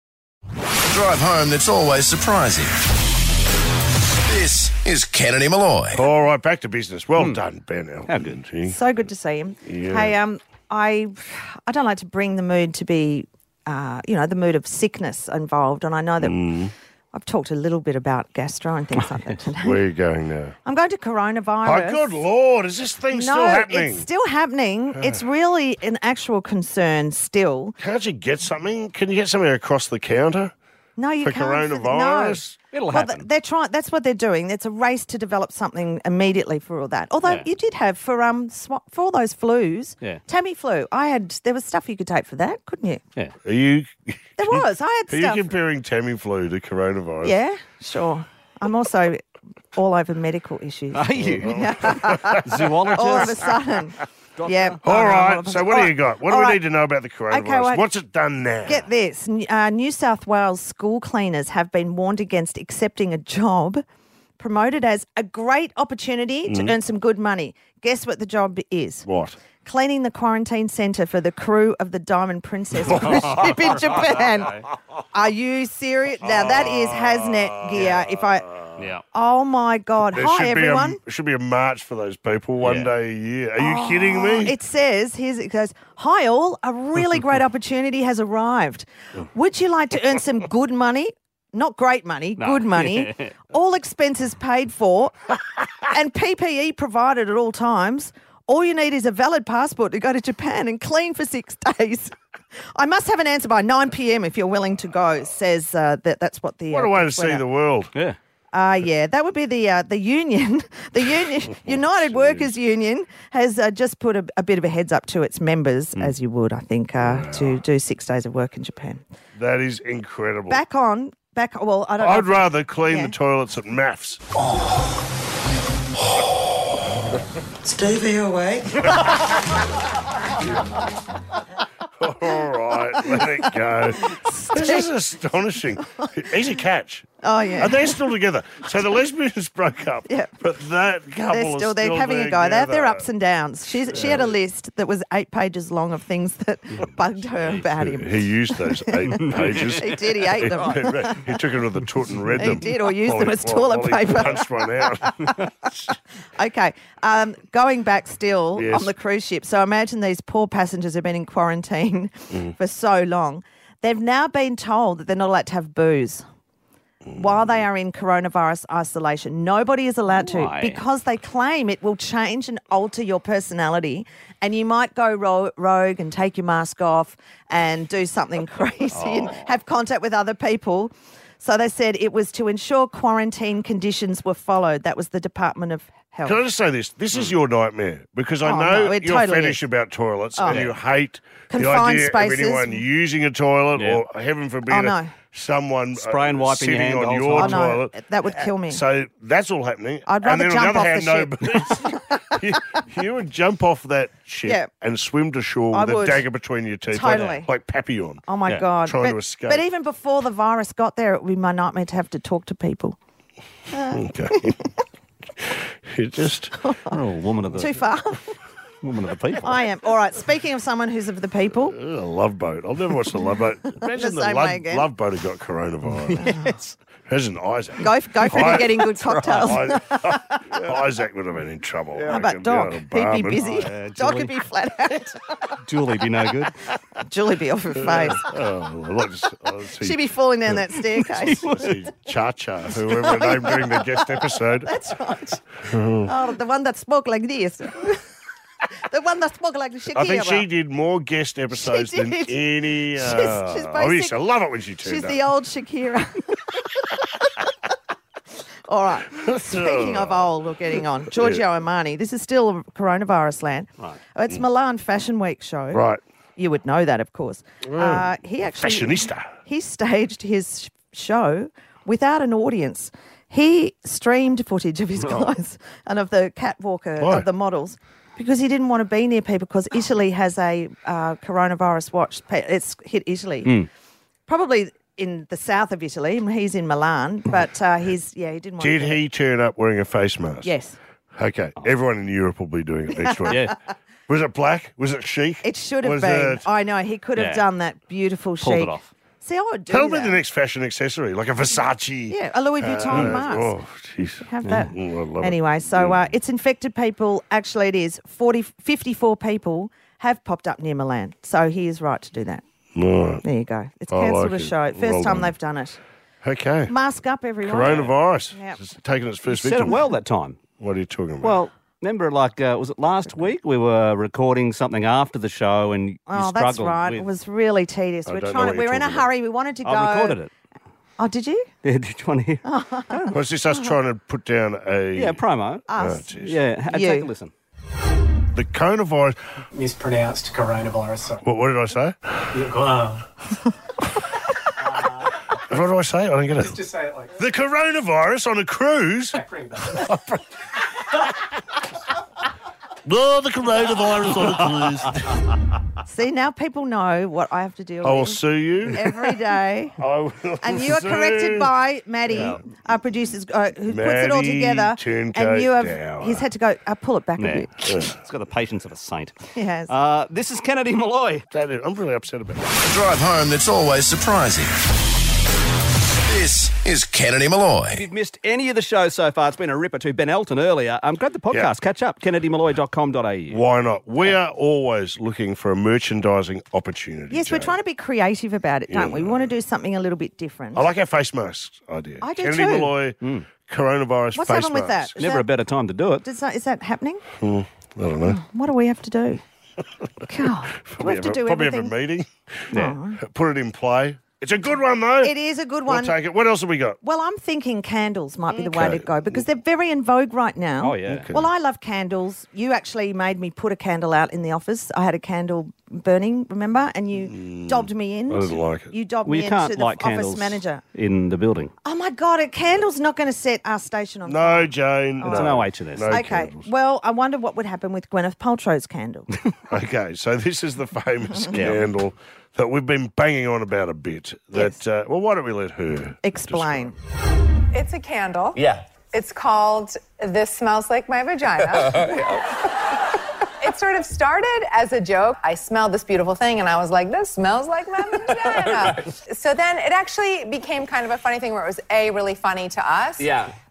S1: A drive home that's always surprising. This is Kennedy Malloy.
S2: All right, back to business. Well done, Ben Elton.
S4: How good.
S3: So good to see him.
S2: Yeah.
S3: Hey, I don't like to bring the mood to be, the mood of sickness involved, and I know that I've talked a little bit about gastro and things like that today.
S2: Where are you going now?
S3: I'm going to coronavirus.
S2: Oh, good Lord. Is this thing still happening?
S3: It's still happening. It's really an actual concern still.
S2: Can't you get something? Can you get something across the counter?
S3: No, you
S2: for
S3: can't.
S2: coronavirus?
S4: It'll happen.
S3: They're trying. That's what they're doing. It's a race to develop something immediately for all that. Although you did have for all those flus, Tamiflu. There was stuff you could take for that, couldn't you?
S4: Yeah.
S2: Are you?
S3: There was. I had
S2: Are
S3: stuff.
S2: you comparing Tamiflu to coronavirus?
S3: Yeah, sure. I'm also all over medical issues.
S4: Are you? Zoologist?
S3: All of a sudden. Yeah.
S2: All right. So what do you got? What do we
S3: right.
S2: need to know about the coronavirus?
S3: Okay, well,
S2: what's it done now?
S3: Get this. New South Wales school cleaners have been warned against accepting a job promoted as a great opportunity to earn some good money. Guess what the job is?
S2: What?
S3: Cleaning the quarantine centre for the crew of the Diamond Princess cruise ship in Japan. Are you serious? Now, that is hazmat gear.
S4: Yeah.
S3: Oh, my God. Hi, everyone.
S2: Should be a march for those people one day a year. Are you kidding me?
S3: It says, it goes, hi all, a really great opportunity has arrived. Would you like to earn some good money? Not great money, good money. All expenses paid for and PPE provided at all times. All you need is a valid passport to go to Japan and clean for 6 days. I must have an answer by 9 p.m. if you're willing to go, says that's what the...
S2: What a way to see the world.
S4: Yeah.
S3: That would be the union. The union, United Workers Union, has just put a bit of a heads up to its members, as you would, I think, to do 6 days of work in Japan.
S2: That is incredible.
S3: Well, I don't know.
S2: I'd rather clean the toilets at MAFS.
S9: Steve, are you awake?
S2: All right, let it go. This is astonishing. Easy catch.
S3: Oh, yeah.
S2: Are they still together? So the lesbians broke up, but that couple
S3: they're having a go. They have their ups and downs. She had a list that was 8 pages long of things that bugged her about him.
S2: He used those 8 pages.
S3: He did. He ate them.
S2: He took them to the toot and read them.
S3: He did, or used them as toilet paper.
S2: He punched one out.
S3: Okay, going back still on the cruise ship. So imagine these poor passengers have been in quarantine for so long. They've now been told that they're not allowed to have booze. while they are in coronavirus isolation. Nobody is allowed to
S4: Why?
S3: because they claim it will change and alter your personality and you might go rogue and take your mask off and do something crazy and have contact with other people. So they said it was to ensure quarantine conditions were followed. That was the Department of Health.
S2: Can I just say this? This is your nightmare because I
S3: Oh,
S2: know
S3: no, it
S2: you're
S3: totally
S2: fetish
S3: is.
S2: about toilets
S3: Oh.
S2: and you hate the
S3: Confined
S2: idea
S3: spaces.
S2: of anyone using a toilet or, heaven forbid,
S3: Oh, no.
S2: someone
S4: Spray and wiping your
S2: sitting
S4: hand the
S2: on
S4: whole
S2: your
S4: time.
S3: Oh, no,
S2: toilet.
S3: that would kill me.
S2: So that's all happening.
S3: I'd
S2: and
S3: rather
S2: then on
S3: jump
S2: the other
S3: off
S2: hand,
S3: the
S2: you would jump off that ship
S3: Yeah.
S2: and swim to shore
S3: I
S2: with a
S3: would.
S2: dagger between your teeth,
S3: Totally.
S2: like Papillon.
S3: Oh, my God.
S2: Trying to escape.
S3: But even before the virus got there, it would be my nightmare to have to talk to people.
S2: Okay. You just...
S4: Oh, woman of the
S3: Too far?
S4: woman of the people.
S3: I am. All right, speaking of someone who's of the people.
S2: A Love Boat. I'll never watch the Love Boat. Imagine the
S3: same way again.
S2: Love Boat had got coronavirus.
S4: Yes.
S2: Imagine Isaac.
S3: Go for
S2: I-
S3: getting good cocktails.
S2: Isaac would have been in trouble.
S3: How about Doc? He'd be busy. Doc would be flat out.
S4: Julie be no good.
S3: Julie be off her face. She'd be falling down that staircase.
S2: Cha-Cha, whoever named during the guest episode.
S3: That's right. Oh, the one that spoke like this. The one that spoke like Shakira.
S2: I think she did more guest episodes
S3: She
S2: than
S3: did.
S2: any...
S3: She's
S2: I used to love it when she turned
S3: She's
S2: up.
S3: the old Shakira. All right. Speaking of old or getting on, Giorgio Armani. This is still coronavirus land.
S2: Right.
S3: It's Milan Fashion Week show.
S2: Right.
S3: You would know that, of course. He actually
S2: Fashionista.
S3: He staged his show without an audience. He streamed footage of his clothes and of the catwalk of the models because he didn't want to be near people because Italy has a coronavirus watch. It's hit Italy. Probably in the south of Italy. He's in Milan, but he didn't want to.
S2: Did he turn up wearing a face mask?
S3: Yes.
S2: Okay. Everyone in Europe will be doing it next week.
S4: Yeah.
S2: Was it black? Was it chic?
S3: It should have
S2: Was
S3: been.
S2: it-
S3: I know. He could have
S4: Yeah.
S3: done that beautiful
S4: Pulled
S3: chic.
S4: it off.
S3: See, I would do
S2: Tell me
S3: that.
S2: the next fashion accessory, like a Versace.
S3: Yeah, a Louis Vuitton mask.
S2: Oh, jeez.
S3: Have that.
S2: I love
S3: Anyway,
S2: it.
S3: so it's infected people. Actually, it is 54 people have popped up near Milan. So he is right to do that.
S2: Right.
S3: There you go. It's
S2: I
S3: cancelled
S2: like
S3: a
S2: it.
S3: show. First
S2: Well
S3: time
S2: done.
S3: they've done it.
S2: Okay.
S3: Mask up, everyone.
S2: Coronavirus.
S3: Yep.
S2: It's taking its first
S4: Said
S2: victim.
S4: it well that time.
S2: What are you talking about?
S4: Well, remember, was it last week we were recording something after the show and you
S3: Oh,
S4: struggled
S3: that's right.
S4: with...
S3: It was really tedious.
S2: I
S3: We're
S2: don't know what
S3: we
S2: you're
S3: were in a
S2: talking about.
S3: hurry. We wanted to go.
S4: I recorded it.
S3: Oh, did you?
S4: Yeah, did you want to hear?
S2: Was this us trying to put down a...
S4: Yeah, promo.
S3: Us.
S2: jeez.
S4: Yeah,
S3: You.
S4: take a listen.
S2: The coronavirus...
S11: Mispronounced coronavirus.
S2: What did I say? What do I say? I don't get it.
S11: Just say it like
S2: The coronavirus on a cruise? Oh, the coronavirus on a cruise.
S3: See, now people know what I have to deal
S2: I will
S3: with
S2: sue you.
S3: every day.
S2: I will
S3: And you are
S2: sue.
S3: corrected by Maddie, our producers, who puts it all
S2: Maddie
S3: together.
S2: Turncoat
S3: And you have,
S2: Dower.
S3: he's had to go, pull it back a
S4: Yeah.
S3: bit.
S4: It's got the patience of a saint.
S3: He has.
S4: This is Kennedy Malloy.
S2: I'm really upset about it.
S1: A drive home that's always surprising. This is Kennedy Malloy.
S4: If you've missed any of the show so far, it's been a ripper to Ben Elton earlier. Grab the podcast,
S2: Yeah.
S4: catch up, kennedymalloy.com.au.
S2: Why not? We are always looking for a merchandising opportunity.
S3: Yes, we're
S2: Jane.
S3: trying to be creative about it, don't
S2: Yeah.
S3: we? We want to do something a little bit different.
S2: I like our face masks idea.
S3: I do
S2: Kennedy
S3: too.
S2: Malloy, coronavirus
S3: What's
S2: face
S3: happened with that?
S2: masks.
S3: Is
S4: Never a better time to do it.
S3: Is that happening?
S2: I don't know.
S3: What do we have to do? God, do we have to do
S2: Probably
S3: everything?
S2: have a meeting.
S4: Yeah.
S2: Put it in play. It's a good one, though.
S3: It is a good one.
S2: We'll take it. What else have we got?
S3: Well, I'm thinking candles might be the way
S2: Okay.
S3: to go because they're very in vogue right now.
S4: Oh, yeah.
S2: Okay.
S3: Well, I love candles. You actually made me put a candle out in the office. I had a candle burning, remember? And you dobbed me in.
S2: I didn't like it.
S3: You dobbed
S4: Well,
S3: me
S4: you can't
S3: into the
S4: light
S3: office
S4: candles
S3: manager.
S4: in the building.
S3: Oh, my God, a candle's not going to set our station on
S2: No,
S3: fire.
S2: Jane.
S4: It's an OH&S.
S2: No
S3: Okay,
S2: candles.
S3: well, I wonder what would happen with Gwyneth Paltrow's candle.
S2: Okay, so this is the famous
S4: Yeah.
S2: candle that we've been banging on about a bit. That well, why don't we let her
S3: Explain.
S19: It's a candle.
S2: Yeah.
S19: It's called This Smells Like My Vagina. It sort of started as a joke. I smelled this beautiful thing and I was like, this smells like my vagina. So then it actually became kind of a funny thing where it was A, really funny to us.
S4: Yeah.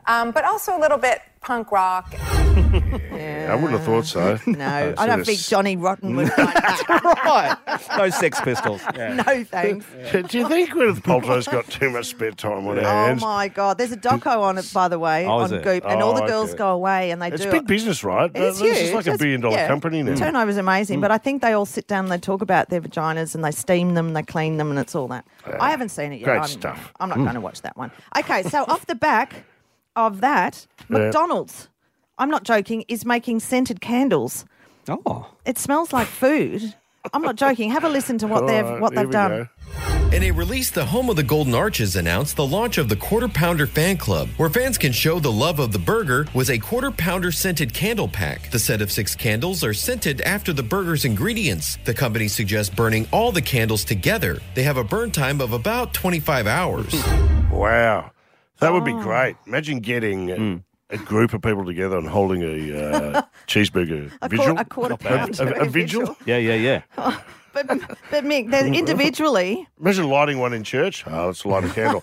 S19: but also a little bit punk rock.
S2: I wouldn't have thought so.
S3: No, I don't think Johnny Rotten would like that.
S4: Right. No Sex Pistols. Yeah.
S3: No, thanks.
S2: Do you think Gwyneth Paltrow's got too much spare time on her
S3: Oh,
S2: hands?
S3: my God. There's a doco on it, by the way,
S2: Oh, is
S3: on
S2: it?
S3: Goop, and all the
S2: Oh,
S3: girls
S2: okay.
S3: go away and they
S2: It's
S3: do
S2: big business, right?
S3: It's
S2: This
S3: huge.
S2: is like a $1 billion company now.
S3: Turnover's amazing,
S2: Mm.
S3: but I think they all sit down and they talk about their vaginas and they steam them, they clean them, and it's all that. I haven't seen it yet.
S2: Great stuff.
S3: I'm not
S2: Mm.
S3: going to watch that one. Okay, so off the back of that,
S2: Yeah.
S3: McDonald's, I'm not joking, is making scented candles.
S4: Oh.
S3: It smells like food. I'm not joking. Have a listen to what they've done.
S20: In a release, the home of the Golden Arches announced the launch of the Quarter Pounder Fan Club, where fans can show the love of the burger with a Quarter Pounder scented candle pack. The set of 6 candles are scented after the burger's ingredients. The company suggests burning all the candles together. They have a burn time of about 25 hours.
S2: Wow. That would be
S3: Oh.
S2: great. Imagine getting a group of people together and holding a cheeseburger vigil.
S3: A quarter pounder
S2: A vigil?
S4: Yeah.
S3: But Mick, they're individually.
S2: Imagine lighting one in church. Oh, let's light a candle.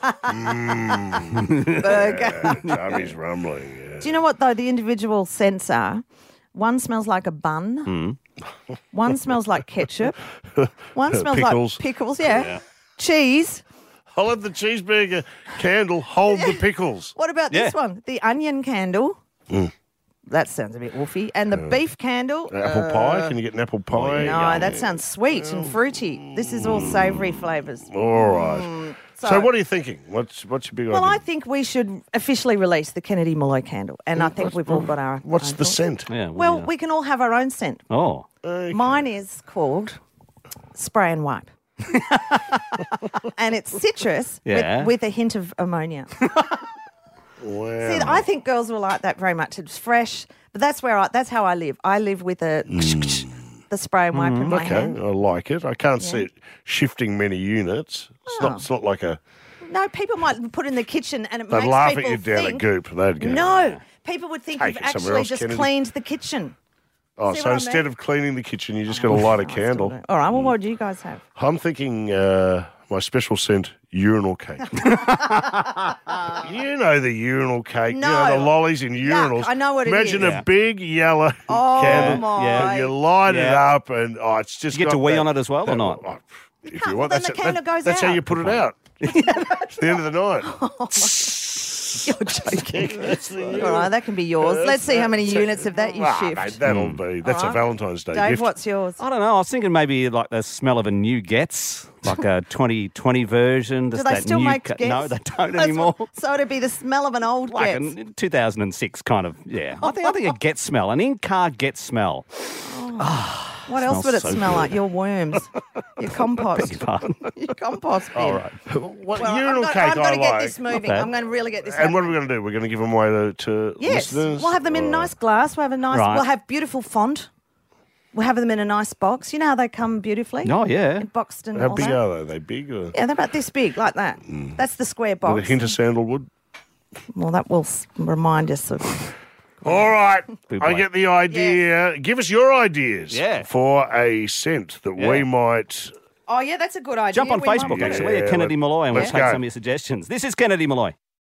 S3: Burger.
S2: Tummy's rumbling. Yeah.
S3: Do you know what, though, the individual scents are? One smells like a bun. One smells like ketchup. One smells
S2: Pickles.
S3: like pickles, yeah. Cheese.
S2: I'll have the cheeseburger candle hold the pickles.
S3: What about this one? The onion candle.
S2: Mm.
S3: That sounds a bit woofy. And the beef candle.
S2: Apple pie? Can you get an apple pie?
S3: No, that sounds sweet and fruity. This is all savoury flavours.
S2: All right. So what are you thinking? What's your big
S3: Well,
S2: idea?
S3: I think we should officially release the Kennedy Malloy candle. And I think we've all got our
S2: What's
S3: own
S2: the
S3: thoughts.
S2: scent?
S4: Yeah,
S3: Well, we can all have our own scent.
S4: Oh.
S3: Mine is called Spray and Wipe. And it's citrus
S2: Yeah.
S3: with a hint of ammonia.
S2: Wow.
S3: See, I think girls will like that very much. It's fresh, but that's how I live. I live with the spray and wipe in my
S2: okay,
S3: hand.
S2: I like it. I can't see it shifting many units. It's not like a...
S3: No, people might put it in the kitchen and it
S2: They'd
S3: makes
S2: laugh
S3: people
S2: at you down
S3: think,
S2: at Goop. They'd go...
S3: No, people would think
S2: Take
S3: you've
S2: it somewhere
S3: actually
S2: else,
S3: just
S2: Kennedy.
S3: cleaned the kitchen.
S2: Oh,
S3: See
S2: so
S3: what I
S2: instead
S3: mean?
S2: of cleaning the kitchen, you just got to light a candle.
S3: All right, well, what do you guys have?
S2: I'm thinking my special scent, urinal cake. You know the urinal cake.
S3: No.
S2: You know, the lollies in
S3: Yuck,
S2: urinals.
S3: I know what it
S2: Imagine
S3: is.
S2: a big yellow
S3: Oh,
S2: candle.
S3: my.
S2: And you light it
S4: Yeah.
S2: up and it's just
S4: You get to
S2: got
S4: wee
S2: that-
S4: on it as well or
S2: that-
S4: not?
S2: oh, if you want,
S3: then
S2: that's
S3: the candle goes
S2: that's how
S3: out.
S2: you put it out. It's the end of the night.
S3: You're joking. All right, that can be yours. Let's see how many units of that you shift.
S2: Mate, that'll be. That's
S3: All
S2: a
S3: right.
S2: Valentine's Day
S3: Dave,
S2: gift.
S3: what's yours?
S4: I don't know. I was thinking maybe like the smell of a new Getz, like a 2020 version.
S3: Do
S4: just
S3: they
S4: that
S3: still
S4: new
S3: make
S4: Getz.
S3: Getz?
S4: No, they don't
S3: That's
S4: anymore.
S3: So it'd be the smell of an old
S4: Like
S3: Getz.
S4: a 2006 kind of, yeah. I think a Getz smell, an in-car Getz smell.
S3: What else
S4: smells
S3: would it
S4: so
S3: smell
S4: good.
S3: like? Your worms. Your compost. Your compost bin.
S2: All right. What
S3: Well,
S2: urinal
S3: I'm
S2: cake
S3: going
S2: I
S3: to get
S2: like.
S3: this moving.
S2: Okay.
S3: I'm going to really get this
S2: And what are
S3: happening.
S2: we going to do? We're going to give them away to
S3: Yes,
S2: listeners?
S3: we'll have them in a nice glass. We'll have a nice.
S2: Right.
S3: We'll have beautiful font. We'll have them in a nice box. You know how they come beautifully.
S2: Oh, yeah.
S3: Boxed and
S2: How
S3: all
S2: big
S3: that.
S2: are they? Are they big? Or
S3: Yeah, they're about this big, like that. That's the square
S2: with
S3: box.
S2: a hint of sandalwood?
S3: Well, that will remind us of.
S2: All right.
S3: Big
S2: I
S3: boy.
S2: get the idea. Give us your ideas
S4: Yeah.
S2: for a scent that we might...
S3: Oh yeah, that's a good idea.
S4: Jump on
S3: We might
S4: Facebook,
S3: do it.
S4: actually, at Kennedy Malloy, and we'll
S2: let's
S4: take
S2: go.
S4: some of your suggestions. This is Kennedy Malloy.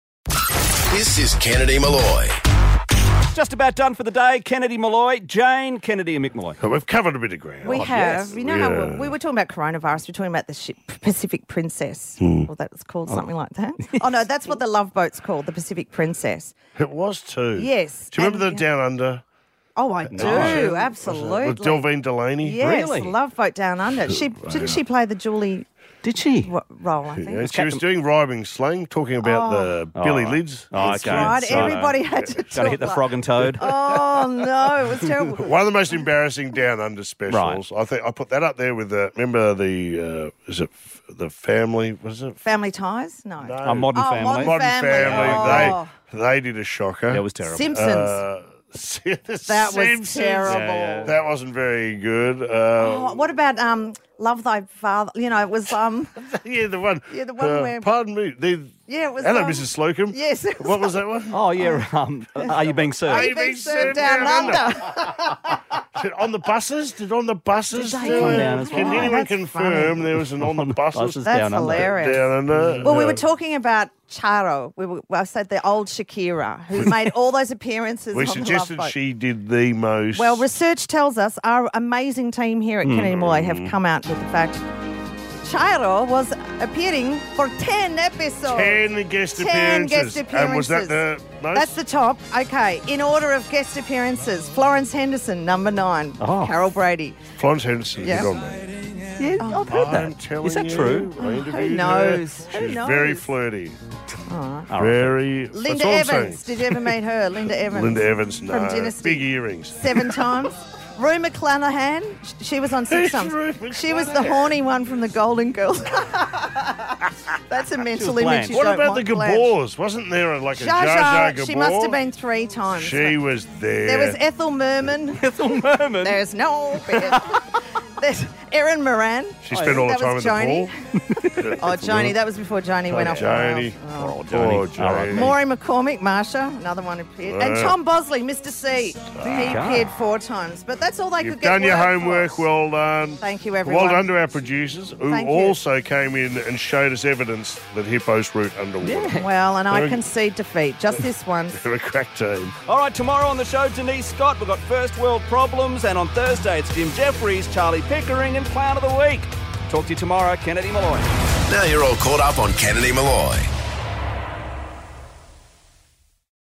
S1: This is Kennedy Malloy.
S4: Just about done for the day. Kennedy Malloy, Jane, Kennedy and Mick Malloy.
S2: We've covered a bit of ground.
S3: We have.
S4: yes.
S3: You know how we were talking about coronavirus. We're talking about the ship Pacific Princess. Well, that was called something like that. Oh no, that's what the Love Boat's called, the Pacific Princess.
S2: It was too.
S3: Yes,
S2: Do you remember
S3: and-
S2: the Down Under?
S3: Oh, I do,
S2: No.
S3: absolutely.
S2: With Delvine Delaney?
S3: Yes, Love Boat Down Under. Didn't she play the Julie?
S4: Did she?
S3: Role, I think.
S2: Yeah, she was doing rhyming slang, talking about the Billy Lids.
S4: Oh,
S3: That's right. Everybody had to
S4: Got to
S3: talk
S4: hit the
S3: like-
S4: frog and toad.
S3: Oh no, it was terrible.
S2: One of the most embarrassing Down Under specials. I think I put that up there with the. Remember the? Is it the family? Was it?
S3: Family Ties? No.
S4: A Modern Family.
S2: Modern Family.
S3: Oh.
S2: They did a shocker.
S4: That was terrible.
S3: Simpsons.
S2: The
S3: That was
S2: Simpsons.
S3: terrible.
S2: That wasn't very good.
S3: Oh, what about Love Thy Father. You know, it was
S2: Yeah, the one.
S3: Yeah, the one where.
S2: Pardon me.
S3: Yeah, it was.
S2: Hello, Mrs. Slocum.
S3: Yes.
S2: What was that one?
S4: Oh, yeah. Are you being served?
S3: Are you being served down under?
S2: On the buses? Did on the buses?
S3: Did they come
S4: down as well?
S2: Can anyone
S3: That's
S2: confirm there was an on the buses?
S3: That's
S4: down under.
S3: hilarious.
S2: Down under.
S3: Well, we were talking about Charo. I said the old Shakira, who made all those appearances
S2: We
S3: on the Love
S2: suggested
S3: Boat.
S2: she did the most.
S3: Well, research tells us our amazing team here at Kennedy Malloy have come out with the fact Charo was appearing for 10 episodes.
S2: 10 guest
S3: 10
S2: appearances.
S3: guest appearances.
S2: And was that the most?
S3: That's the top. Okay. In order of guest appearances, Florence Henderson, number 9.
S2: Oh.
S3: Carol Brady.
S2: Florence Henderson.
S3: Yeah.
S2: Good on me.
S3: Yeah, I've heard
S2: I'm
S3: that.
S2: telling
S4: Is that
S2: you,
S4: true?
S2: I interviewed
S3: Who knows?
S2: her.
S3: Who
S2: She's
S3: knows?
S2: very flirty.
S3: Oh.
S2: Very.
S3: Linda
S2: that's all I'm
S3: Evans.
S2: saying.
S3: Did you ever meet her? Linda Evans.
S2: Linda Evans, no.
S3: From Dynasty.
S2: Big earrings.
S3: 7 times. Rue McClanahan, she was on 6 times. She was the horny one from the Golden Girls. That's a mental image you
S2: What
S3: don't
S2: about the
S3: want, Blanche.
S2: Gabors? Wasn't there like a
S3: Zsa
S2: Jar
S3: Zsa,
S2: Jar Gabor?
S3: she must have been 3 times.
S2: She was there.
S3: There was Ethel Merman.
S4: Ethel Merman?
S3: There's no bit. There's Erin Moran.
S2: She spent all the
S3: That
S2: time in
S3: was
S2: the
S3: Joni.
S2: pool.
S3: Oh, Joni. That was before Joni went off the rails.
S2: Joni. Poor Joni.
S3: Maury McCormick, Marsha, another one appeared. And Tom Bosley, Mr. C. He appeared 4 times. But that's all they
S2: You've
S3: could get
S2: done your
S3: word for
S2: homework.
S3: us.
S2: Well done.
S3: Thank you, everyone.
S2: Well done to our producers who
S3: Thank you.
S2: also came in and showed us evidence that hippos root underwater.
S3: Well, and I
S2: They're a-
S3: concede defeat. Just this one.
S2: They're a crack team.
S4: All right, tomorrow on the show, Denise Scott. We've got First World Problems. And on Thursday, it's Jim Jeffries, Charlie Pickering, and Clown of the Week. Talk to you tomorrow, Kennedy Malloy.
S1: Now you're all caught up on Kennedy Malloy.